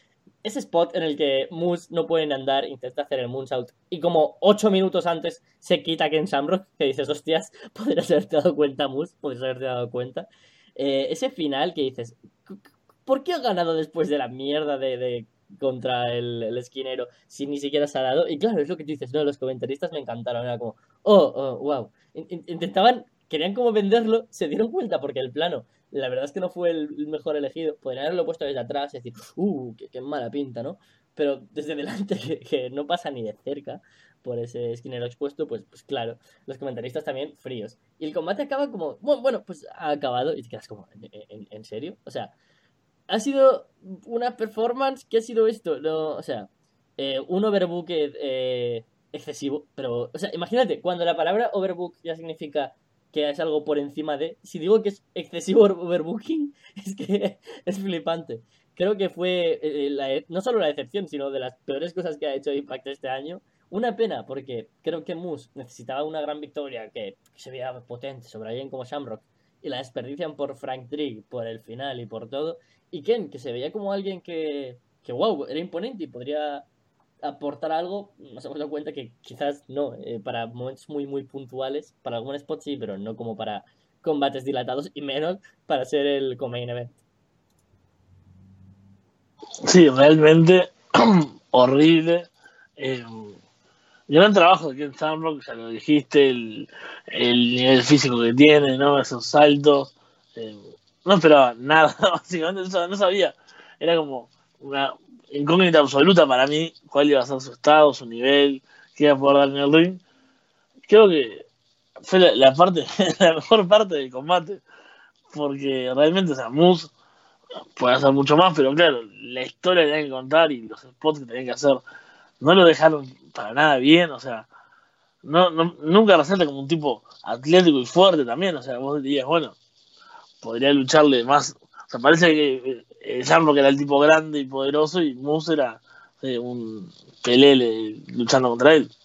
ese spot en el que Moose no pueden andar, intenta hacer el moonsault y como ocho minutos antes se quita Ken Shamrock, que dices, hostias, podrías haberte dado cuenta, Moose, podrías haberte dado cuenta. Eh, ese final que dices, ¿por qué ha ganado después de la mierda de, de contra el, el esquinero si ni siquiera se ha dado? Y claro, es lo que tú dices, ¿no? Los comentaristas me encantaron, era como, oh, oh, wow. Intentaban, querían como venderlo, se dieron cuenta porque el plano, la verdad es que no fue el mejor elegido. Podrían haberlo puesto desde atrás y decir, uh, qué, qué mala pinta, ¿no? Pero desde delante, que, que no pasa ni de cerca por ese esquinero expuesto, pues, pues claro, los comentaristas también fríos. Y el combate acaba como, bueno, bueno pues ha acabado y te quedas como, ¿en, en, en serio? O sea, ha sido una performance, ¿qué ha sido esto? No, o sea, eh, un overbook eh, excesivo, pero, o sea, imagínate, cuando la palabra overbook ya significa que es algo por encima de, si digo que es excesivo overbooking, es que es flipante. Creo que fue eh, la, no solo la decepción, sino de las peores cosas que ha hecho Impact este año. Una pena, porque creo que Moose necesitaba una gran victoria que, que se veía potente sobre alguien como Shamrock, y la desperdician por Frank Trigg, por el final y por todo. Y Ken, que se veía como alguien que, que wow, era imponente y podría aportar algo, nos hemos dado cuenta que quizás no, eh, para momentos muy, muy puntuales, para algún spot sí, pero no como para combates dilatados y menos para ser el co-main event. Sí, realmente horrible. Eh, gran trabajo de Ken Shamrock, ya lo dijiste, el, el nivel físico que tiene, ¿no? Esos saltos. Eh, no esperaba nada, básicamente, no sabía. Era como una incógnita absoluta para mí cuál iba a ser su estado, su nivel, qué iba a poder dar en el ring. Creo que fue la, la parte, la mejor parte del combate, porque realmente, o sea, Moose puede hacer mucho más, pero claro, la historia que tenían que contar y los spots que tenían que hacer no lo dejaron para nada bien, o sea, no, no nunca resalta como un tipo atlético y fuerte también, o sea, vos dirías, bueno, podría lucharle más, o sea, parece que eh, Shamrock era el tipo grande y poderoso y Moose era eh, un pelele luchando contra él.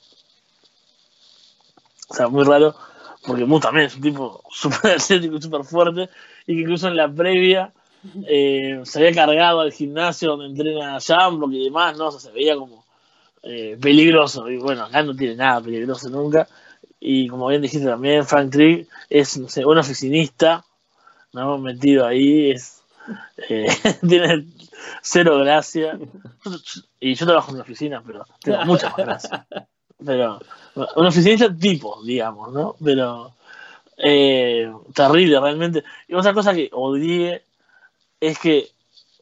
O sea, muy raro, porque Moose también es un tipo súper atlético y súper fuerte, y que incluso en la previa eh, se había cargado al gimnasio donde entrena Shamrock y demás, ¿no? O sea, se veía como eh, peligroso, y bueno, acá no tiene nada peligroso nunca, y como bien dijiste también, Frank Trigg es, no sé, un oficinista, ¿no? Metido ahí, es eh, tiene cero gracia, y yo trabajo en una oficina, pero tengo mucha más gracia. Pero un oficinista tipo, digamos, ¿no? Pero eh, terrible realmente. Y otra cosa que odié es que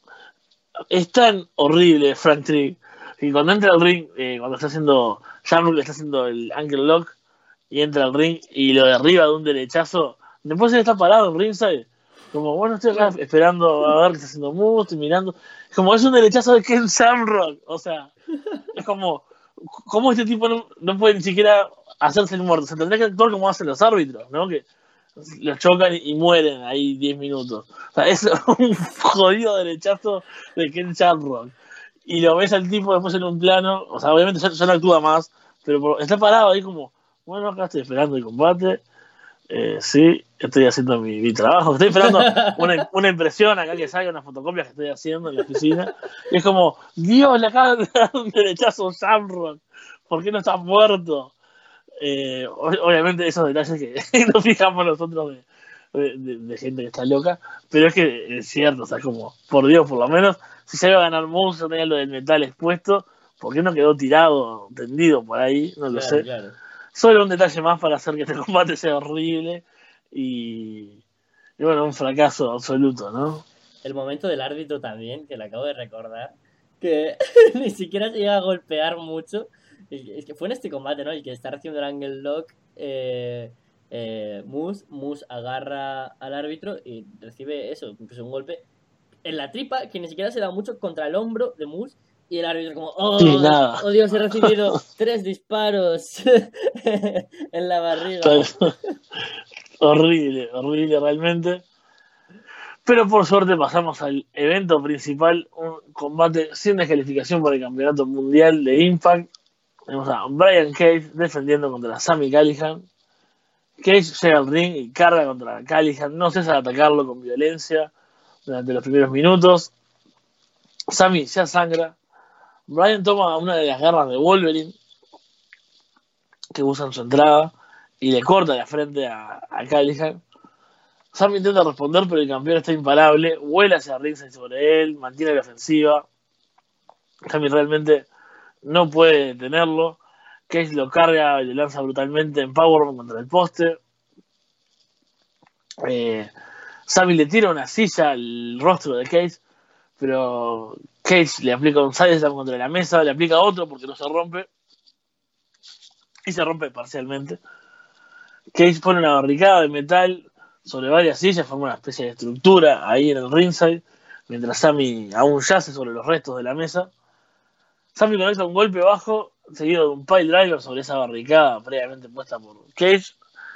es tan horrible Frank Trigg que cuando entra al ring, eh, cuando está haciendo Shamrock le está haciendo el ankle lock y entra al ring y lo derriba de un derechazo, después él está parado en ringside como, bueno, estoy acá esperando a ver qué está haciendo Moose, estoy mirando, como es un derechazo de Ken Shamrock, o sea, es como, ¿cómo este tipo no, no puede ni siquiera hacerse el muerto? Se tendría que actuar como hacen los árbitros, ¿no? Que los chocan y, y mueren ahí diez minutos. O sea, es un jodido derechazo de Ken Shamrock. Y lo ves al tipo después en un plano, o sea, obviamente ya, ya no actúa más, pero por, está parado ahí como, bueno, acá estoy esperando el combate. Eh, sí, estoy haciendo mi, mi trabajo. Estoy esperando una, una impresión acá que salga, una fotocopia que estoy haciendo en la oficina. Y es como, Dios, le acaba de dar un derechazo a Shamrock. ¿Por qué no está muerto? Eh, obviamente esos detalles que nos fijamos nosotros de, de, de, de gente que está loca. Pero es que es cierto, o sea, como, por Dios, por lo menos, si se iba a ganar Moose, tenía lo del metal expuesto. ¿Por qué no quedó tirado, tendido por ahí? No lo Claro, sé. claro. Solo un detalle más para hacer que este combate sea horrible y, y bueno, un fracaso absoluto, ¿no? El momento del árbitro también, que le acabo de recordar, que ni siquiera se llega a golpear mucho. Es que fue en este combate, ¿no? El que está recibiendo el angle lock, eh, eh, Moose, Moose agarra al árbitro y recibe eso, pues un golpe en la tripa que ni siquiera se da mucho contra el hombro de Moose. Y el árbitro como, oh, Sí, nada. oh Dios, he recibido tres disparos en la barriga. Horrible, horrible realmente. Pero por suerte pasamos al evento principal, un combate sin descalificación por el campeonato mundial de Impact. Tenemos a Brian Cage defendiendo contra Sami Callihan. Cage llega al ring y carga contra Callihan, no cesa de atacarlo con violencia durante los primeros minutos. Sami ya sangra, Bryan toma una de las garras de Wolverine que usa en su entrada y le corta la frente a, a Callihan. Sammy intenta responder, pero el campeón está imparable, vuela hacia ringside sobre él, mantiene la ofensiva. Sammy realmente no puede detenerlo. Cage lo carga y lo lanza brutalmente en Powerbomb contra el poste. Eh, Sammy le tira una silla al rostro de Cage, pero Cage le aplica un sideslam contra la mesa, le aplica otro porque no se rompe. Y se rompe parcialmente. Cage pone una barricada de metal sobre varias sillas, forma una especie de estructura ahí en el ringside, mientras Sammy aún yace sobre los restos de la mesa. Sammy conecta un golpe bajo, seguido de un pile driver sobre esa barricada previamente puesta por Cage.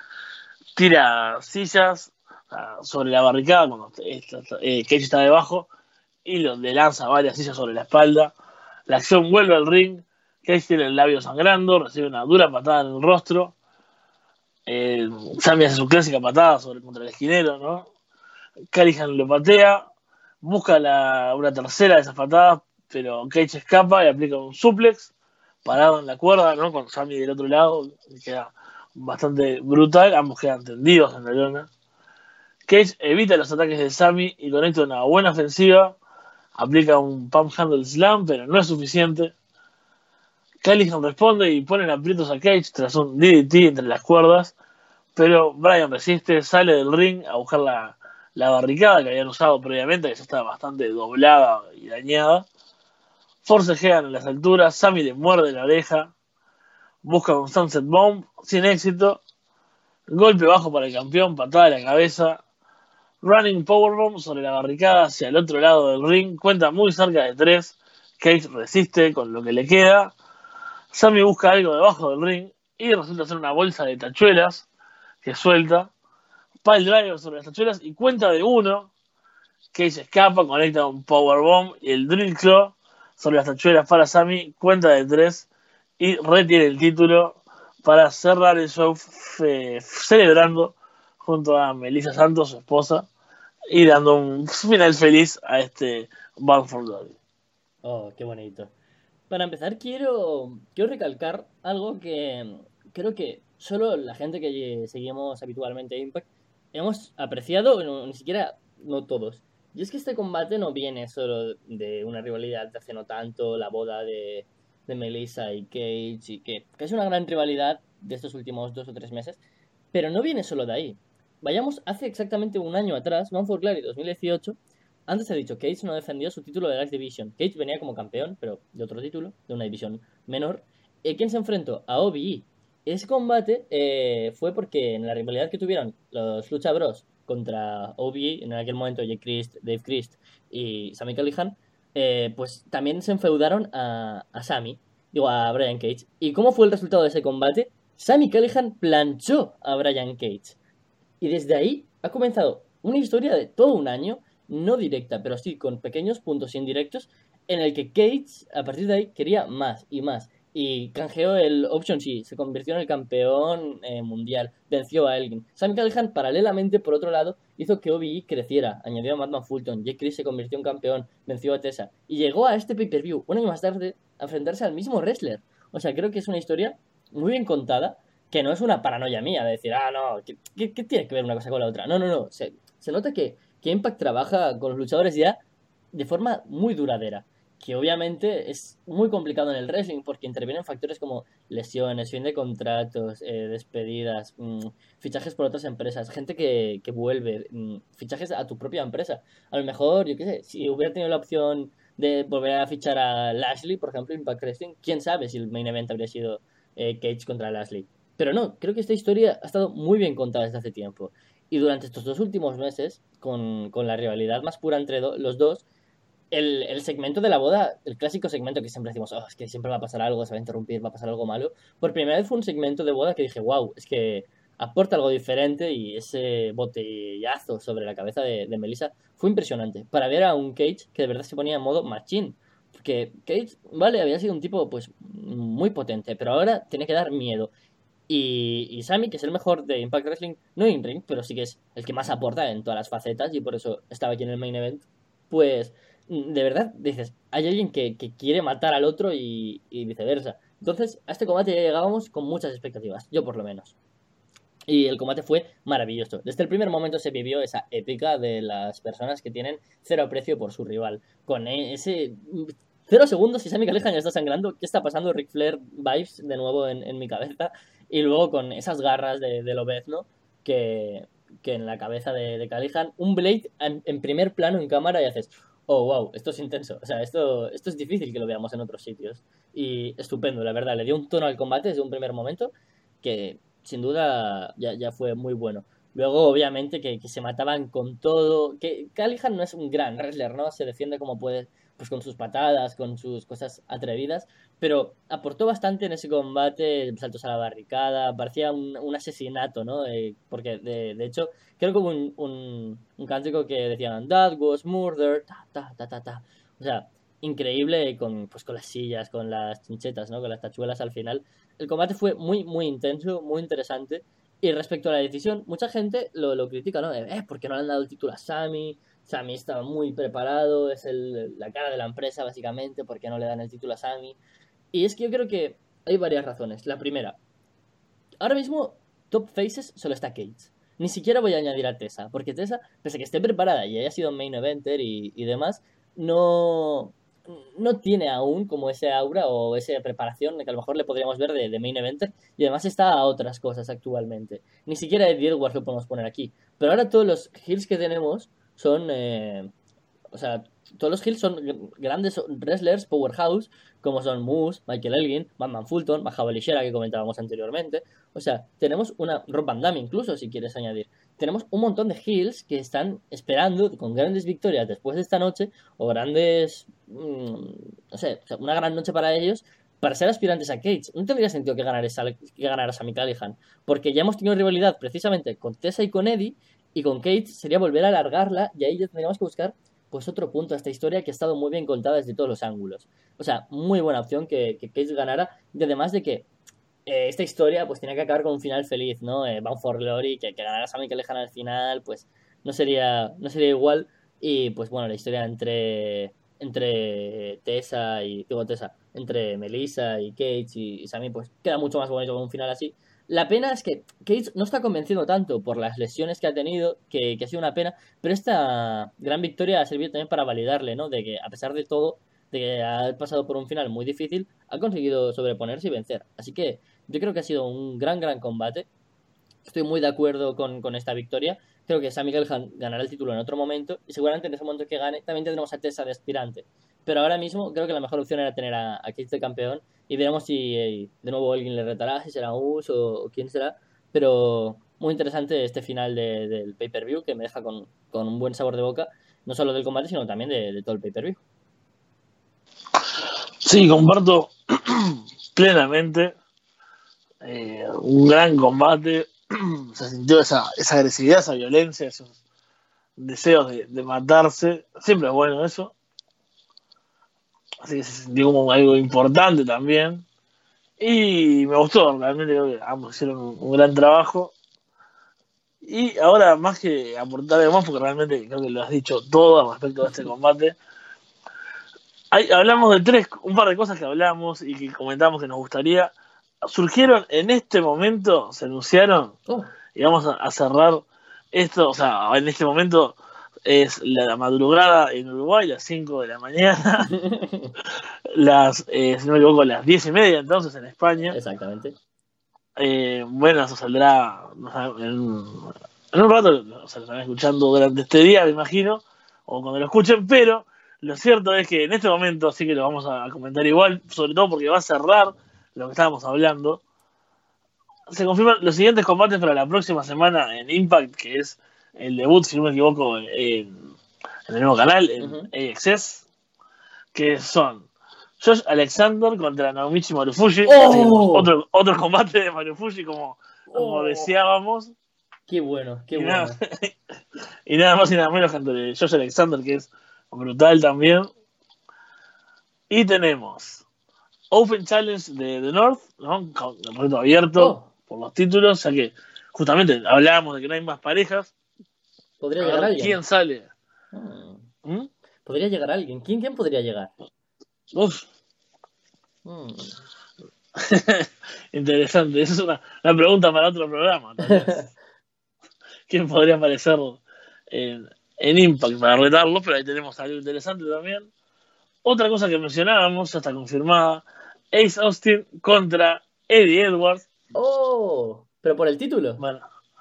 Tira sillas uh, sobre la barricada cuando eh, Cage está debajo y le lanza varias sillas sobre la espalda. La acción vuelve al ring. Cage tiene el labio sangrando, recibe una dura patada en el rostro. Eh, Sammy hace su clásica patada sobre, contra el esquinero, ¿no? Callihan lo patea, busca la, una tercera de esas patadas, pero Cage escapa y aplica un suplex parado en la cuerda, ¿no? Con Sammy del otro lado, queda bastante brutal, ambos quedan tendidos en la lona. Cage evita los ataques de Sammy y conecta una buena ofensiva, aplica un pump handle slam, pero no es suficiente. Callihan responde y ponen aprietos a Cage tras un D D T entre las cuerdas, pero Bryan resiste, sale del ring a buscar la, la barricada que habían usado previamente, que ya estaba bastante doblada y dañada. Forcejean en las alturas, Sammy le muerde la oreja, busca un Sunset Bomb sin éxito, golpe bajo para el campeón, patada de la cabeza, Running Powerbomb sobre la barricada hacia el otro lado del ring, cuenta muy cerca de tres, Cage resiste con lo que le queda. Sammy busca algo debajo del ring y resulta ser una bolsa de tachuelas que suelta. Pile driver sobre las tachuelas y cuenta de uno. Cage escapa, conecta un powerbomb y el drill claw sobre las tachuelas para Sammy. Cuenta de tres y retiene el título para cerrar el show fe- celebrando junto a Melissa Santos, su esposa, y dando un final feliz a este Bound for Glory. Oh, qué bonito. Para empezar, quiero, quiero recalcar algo que creo que solo la gente que seguimos habitualmente Impact hemos apreciado, no, ni siquiera no todos. Y es que este combate no viene solo de una rivalidad de hace no tanto, la boda de, de Melissa y Cage, y que, que es una gran rivalidad de estos últimos dos o tres meses, pero no viene solo de ahí. Vayamos hace exactamente un año atrás, Bound for Glory dos mil dieciocho. Antes he dicho, Cage no defendió su título de la X Division. Cage venía como campeón, pero de otro título, de una división menor. Eh, ¿Quién se enfrentó? A O B E. Ese combate eh, fue porque en la rivalidad que tuvieron los Lucha Bros contra O B E, en aquel momento Jake Christ, Dave Christ y Sami Callihan, eh, pues también se enfeudaron a, a Sami, digo a Brian Cage. ¿Y cómo fue el resultado de ese combate? Sami Callihan planchó a Brian Cage. Y desde ahí ha comenzado una historia de todo un año, no directa, pero sí con pequeños puntos indirectos, en el que Cage, a partir de ahí, quería más y más. Y canjeó el Option C, se convirtió en el campeón eh, mundial, venció a Elgin. Sami Callihan, paralelamente, por otro lado, hizo que O B E creciera, añadió a Madman Fulton, Jake Christ se convirtió en campeón, venció a Tessa, y llegó a este pay-per-view, un año más tarde, a enfrentarse al mismo wrestler. O sea, creo que es una historia muy bien contada, que no es una paranoia mía de decir, ah, no, ¿qué, qué, qué tiene que ver una cosa con la otra? No, no, no. Se, se nota que, que Impact trabaja con los luchadores ya de forma muy duradera. Que obviamente es muy complicado en el wrestling porque intervienen factores como lesiones, fin de contratos, eh, despedidas, mmm, fichajes por otras empresas, gente que, que vuelve, mmm, fichajes a tu propia empresa. A lo mejor, yo qué sé, si hubiera tenido la opción de volver a fichar a Lashley, por ejemplo, Impact Wrestling, quién sabe si el main event habría sido eh, Cage contra Lashley. Pero no, creo que esta historia ha estado muy bien contada desde hace tiempo. Y durante estos dos últimos meses, con, con la rivalidad más pura entre do, los dos, el, el segmento de la boda, el clásico segmento que siempre decimos, oh, es que siempre va a pasar algo, se va a interrumpir, va a pasar algo malo. Por primera vez fue un segmento de boda que dije, wow, es que aporta algo diferente y ese botellazo sobre la cabeza de, de Melissa fue impresionante. Para ver a un Cage que de verdad se ponía en modo machín. Porque Cage, vale, había sido un tipo pues muy potente, pero ahora tiene que dar miedo. Y, y Sami, que es el mejor de Impact Wrestling, no in ring, pero sí que es el que más aporta en todas las facetas y por eso estaba aquí en el main event, pues de verdad dices, hay alguien que, que quiere matar al otro y, y viceversa. Entonces, a este combate ya llegábamos con muchas expectativas, yo por lo menos. Y el combate fue maravilloso. Desde el primer momento se vivió esa épica de las personas que tienen cero aprecio por su rival. Con ese cero segundos y Sami Callihan ya está sangrando. ¿Qué está pasando? Ric Flair vibes de nuevo en, en mi cabeza. Y luego con esas garras de, de Lobezno que, que en la cabeza de, de Callihan. Un Blade en, en primer plano en cámara y haces... Oh, wow, esto es intenso. O sea, esto, esto es difícil que lo veamos en otros sitios. Y estupendo, la verdad. Le dio un tono al combate desde un primer momento que... sin duda ya, ya fue muy bueno. Luego, obviamente, que, que se mataban con todo. Que Callihan no es un gran wrestler, ¿no? Se defiende como puede, pues con sus patadas, con sus cosas atrevidas, pero aportó bastante en ese combate, saltos a la barricada, parecía un, un asesinato, ¿no? Eh, porque, de, de hecho, creo que hubo un, un, un cántico que decían, That was murder, ta, ta, ta, ta, ta. O sea, increíble con, pues, con las sillas, con las chinchetas, ¿no? Con las tachuelas al final. El combate fue muy, muy intenso, muy interesante. Y respecto a la decisión, mucha gente lo, lo critica, ¿no? De, eh, ¿por qué no le han dado el título a Sami? Sami estaba muy preparado, es el, la cara de la empresa, básicamente, ¿por qué no le dan el título a Sami? Y es que yo creo que hay varias razones. La primera, ahora mismo, top faces solo está Cage. Ni siquiera voy a añadir a Tessa, porque Tessa, pese a que esté preparada y haya sido main eventer y, y demás, no, no tiene aún como ese aura o esa preparación que a lo mejor le podríamos ver de, de main eventer, y además está a otras cosas actualmente. Ni siquiera Eddie Edwards lo podemos poner aquí. Pero ahora todos los heels que tenemos son... Eh, o sea, todos los heels son grandes wrestlers, powerhouse, como son Moose, Michael Elgin, Batman Fulton, Mahaba Lishera, que comentábamos anteriormente. O sea, tenemos una Rob Van Damme incluso, si quieres añadir. Tenemos un montón de heels que están esperando con grandes victorias después de esta noche, o grandes... Mmm, no sé, una gran noche para ellos, para ser aspirantes a Cage. No tendría sentido que ganar, esa, que ganar a Sami Callihan, porque ya hemos tenido rivalidad precisamente con Tessa y con Eddie, y con Cage sería volver a alargarla, y ahí ya tendríamos que buscar pues otro punto a esta historia que ha estado muy bien contada desde todos los ángulos. O sea, muy buena opción que, que Cage ganara, y además de que eh, esta historia pues tiene que acabar con un final feliz, ¿no? Eh, Bound for Glory, que, que ganara Sami Callihan al final, pues no sería, no sería igual. Y pues bueno, la historia entre entre Tessa y digo Tessa, entre Melissa y Cage y, y Sami, pues queda mucho más bonito con un final así. La pena es que Cage no está convencido tanto por las lesiones que ha tenido, que, que ha sido una pena, pero esta gran victoria ha servido también para validarle, ¿no? De que a pesar de todo, de que ha pasado por un final muy difícil, ha conseguido sobreponerse y vencer. Así que yo creo que ha sido un gran, gran combate. Estoy muy de acuerdo con, con esta victoria. Creo que Sami Callihan ganará el título en otro momento, y seguramente en ese momento que gane también tendremos a Tessa de aspirante. Pero ahora mismo creo que la mejor opción era tener a, a Cage de campeón, y veremos si eh, de nuevo alguien le retará, si será Us o, o quién será. Pero muy interesante este final de, del pay-per-view, que me deja con, con un buen sabor de boca, no solo del combate, sino también de, de todo el pay-per-view. Sí, comparto plenamente. Eh, un gran combate. Se sintió esa, esa agresividad, esa violencia, esos deseos de, de matarse. Siempre es bueno eso. Así que se sintió como algo importante también. Y me gustó, realmente creo que ambos hicieron un, un gran trabajo. Y ahora, más que aportar algo más, porque realmente creo que lo has dicho todo respecto a este combate, hay, hablamos de tres, un par de cosas que hablamos y que comentamos que nos gustaría. Surgieron en este momento, se anunciaron, Oh. y vamos a, a cerrar esto. O sea, en este momento es la madrugada en Uruguay, las cinco de la mañana, las, eh, si no me equivoco, las diez y media entonces en España. Exactamente. Eh, bueno, eso saldrá no sé, en, un, en un rato, o sea, lo estarán escuchando durante este día, me imagino, o cuando lo escuchen, pero lo cierto es que en este momento sí que lo vamos a comentar igual, sobre todo porque va a cerrar lo que estábamos hablando. Se confirman los siguientes combates para la próxima semana en Impact, que es el debut, si no me equivoco, en, en el nuevo canal, en Uh-huh. A X S, que son Josh Alexander contra Naomichi Marufuji. ¡Oh! Otro, otro combate de Marufuji como, como Oh. deseábamos. Qué bueno, qué y, bueno. nada, y nada más y nada menos que ante Josh Alexander, que es brutal también. Y tenemos Open Challenge de The North, ¿no? Con el reto abierto Oh. por los títulos, ya que justamente hablábamos de que no hay más parejas. ¿Podría A llegar ver alguien? quién sale. Hmm. ¿Mm? Podría llegar alguien. ¿Quién, quién podría llegar? Uf, Hmm. interesante. Esa es una, una pregunta para otro programa, tal vez. ¿Quién podría aparecer en, en Impact para retarlo? Pero ahí tenemos algo interesante también. Otra cosa que mencionábamos, ya está confirmada, Ace Austin contra Eddie Edwards. ¡Oh! ¿Pero por el título? Bueno,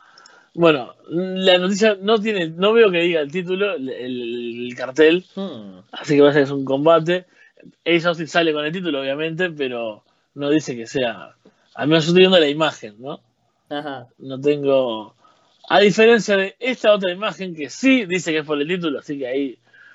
bueno, la noticia no tiene, no veo que diga el título, el, el- el cartel, Hmm. así que va a ser un combate. Ace Austin sale con el título, obviamente, pero no dice que sea. Al menos yo estoy viendo la imagen, ¿no? Ajá. No tengo. A diferencia de esta otra imagen que sí dice que es por el título, así que ahí,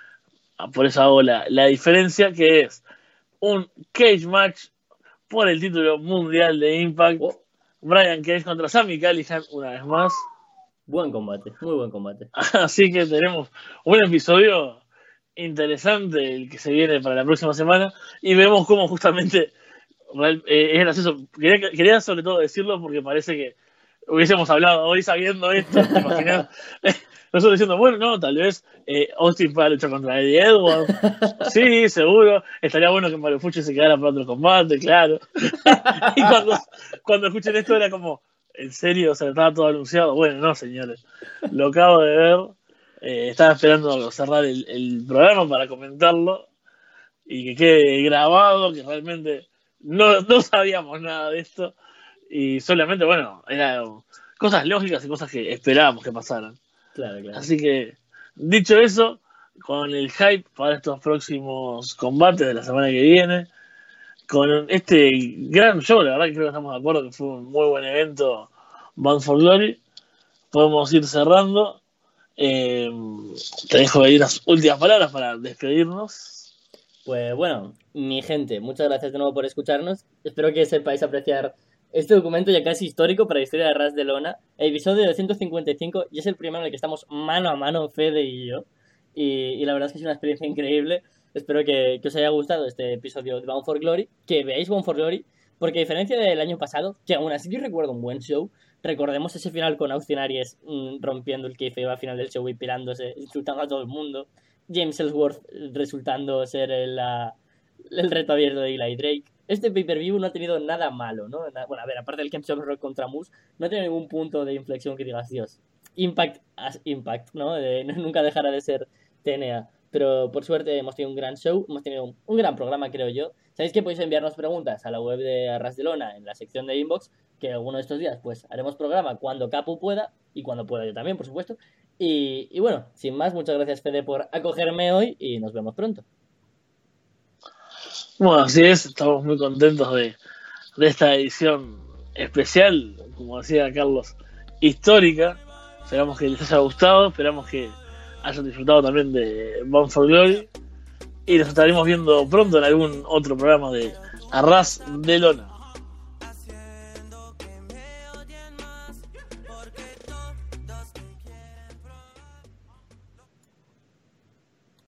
ah, por eso hago la, la diferencia, que es un cage match por el título mundial de Impact. Oh, Brian Cage contra Sami Callihan una vez más. buen combate, muy buen combate. Así que tenemos un episodio interesante el que se viene para la próxima semana y vemos cómo justamente real- eh, es gracioso. Quería, quería sobre todo decirlo porque parece que hubiésemos hablado hoy sabiendo esto. ¿Te imaginas? Nosotros diciendo, bueno, no, tal vez eh, Austin pueda luchar contra Eddie Edwards. Sí, seguro. Estaría bueno que Marufuchi se quedara para otro combate, claro. Y cuando, cuando escuchen esto era como, ¿en serio? O sea, estaba todo anunciado. Bueno, no, señores. Lo acabo de ver. Eh, estaba esperando cerrar el, el programa para comentarlo y que quede grabado, que realmente no, no sabíamos nada de esto. Y solamente, bueno, eran cosas lógicas y cosas que esperábamos que pasaran. Claro, claro. Así que, dicho eso, con el hype para estos próximos combates de la semana que viene, con este gran show, la verdad que creo que estamos de acuerdo que fue un muy buen evento, Bound for Glory, podemos ir cerrando. Eh, te dejo ahí unas últimas palabras para despedirnos. Pues bueno, mi gente, muchas gracias de nuevo por escucharnos. Espero que sepáis apreciar este documento ya casi histórico para la historia de Ras de Lona, episodio ciento cincuenta y cinco, y es el primero en el que estamos mano a mano, Fede y yo. Y, y la verdad es que es una experiencia increíble. Espero que, que os haya gustado este episodio de Bound for Glory, que veáis Bound for Glory, porque a diferencia del año pasado, que aún así yo recuerdo un buen show, recordemos ese final con Austin Aries mmm, rompiendo el kayfabe al final del show y pirándose, insultando a todo el mundo. James Ellsworth resultando ser el, la- el reto abierto de Eli Drake. Este pay-per-view no ha tenido nada malo, ¿no? Na- Bueno, a ver, aparte del Camp Rock contra Moose, no ha tenido ningún punto de inflexión que digas, Dios, Impact as Impact, ¿no? De- nunca dejará de ser T N A. Pero por suerte hemos tenido un gran show, hemos tenido un, un gran programa, creo yo. Sabéis que podéis enviarnos preguntas a la web de Arras de Lona en la sección de inbox, que alguno de estos días pues haremos programa cuando Capu pueda y cuando pueda yo también, por supuesto. Y, y bueno, sin más, muchas gracias Fede por acogerme hoy y nos vemos pronto. Bueno, así es, estamos muy contentos de, de esta edición especial, como decía Carlos, histórica. Esperamos que les haya gustado, esperamos que hayan disfrutado también de Bound for Glory y nos estaremos viendo pronto en algún otro programa de Arras de Lona.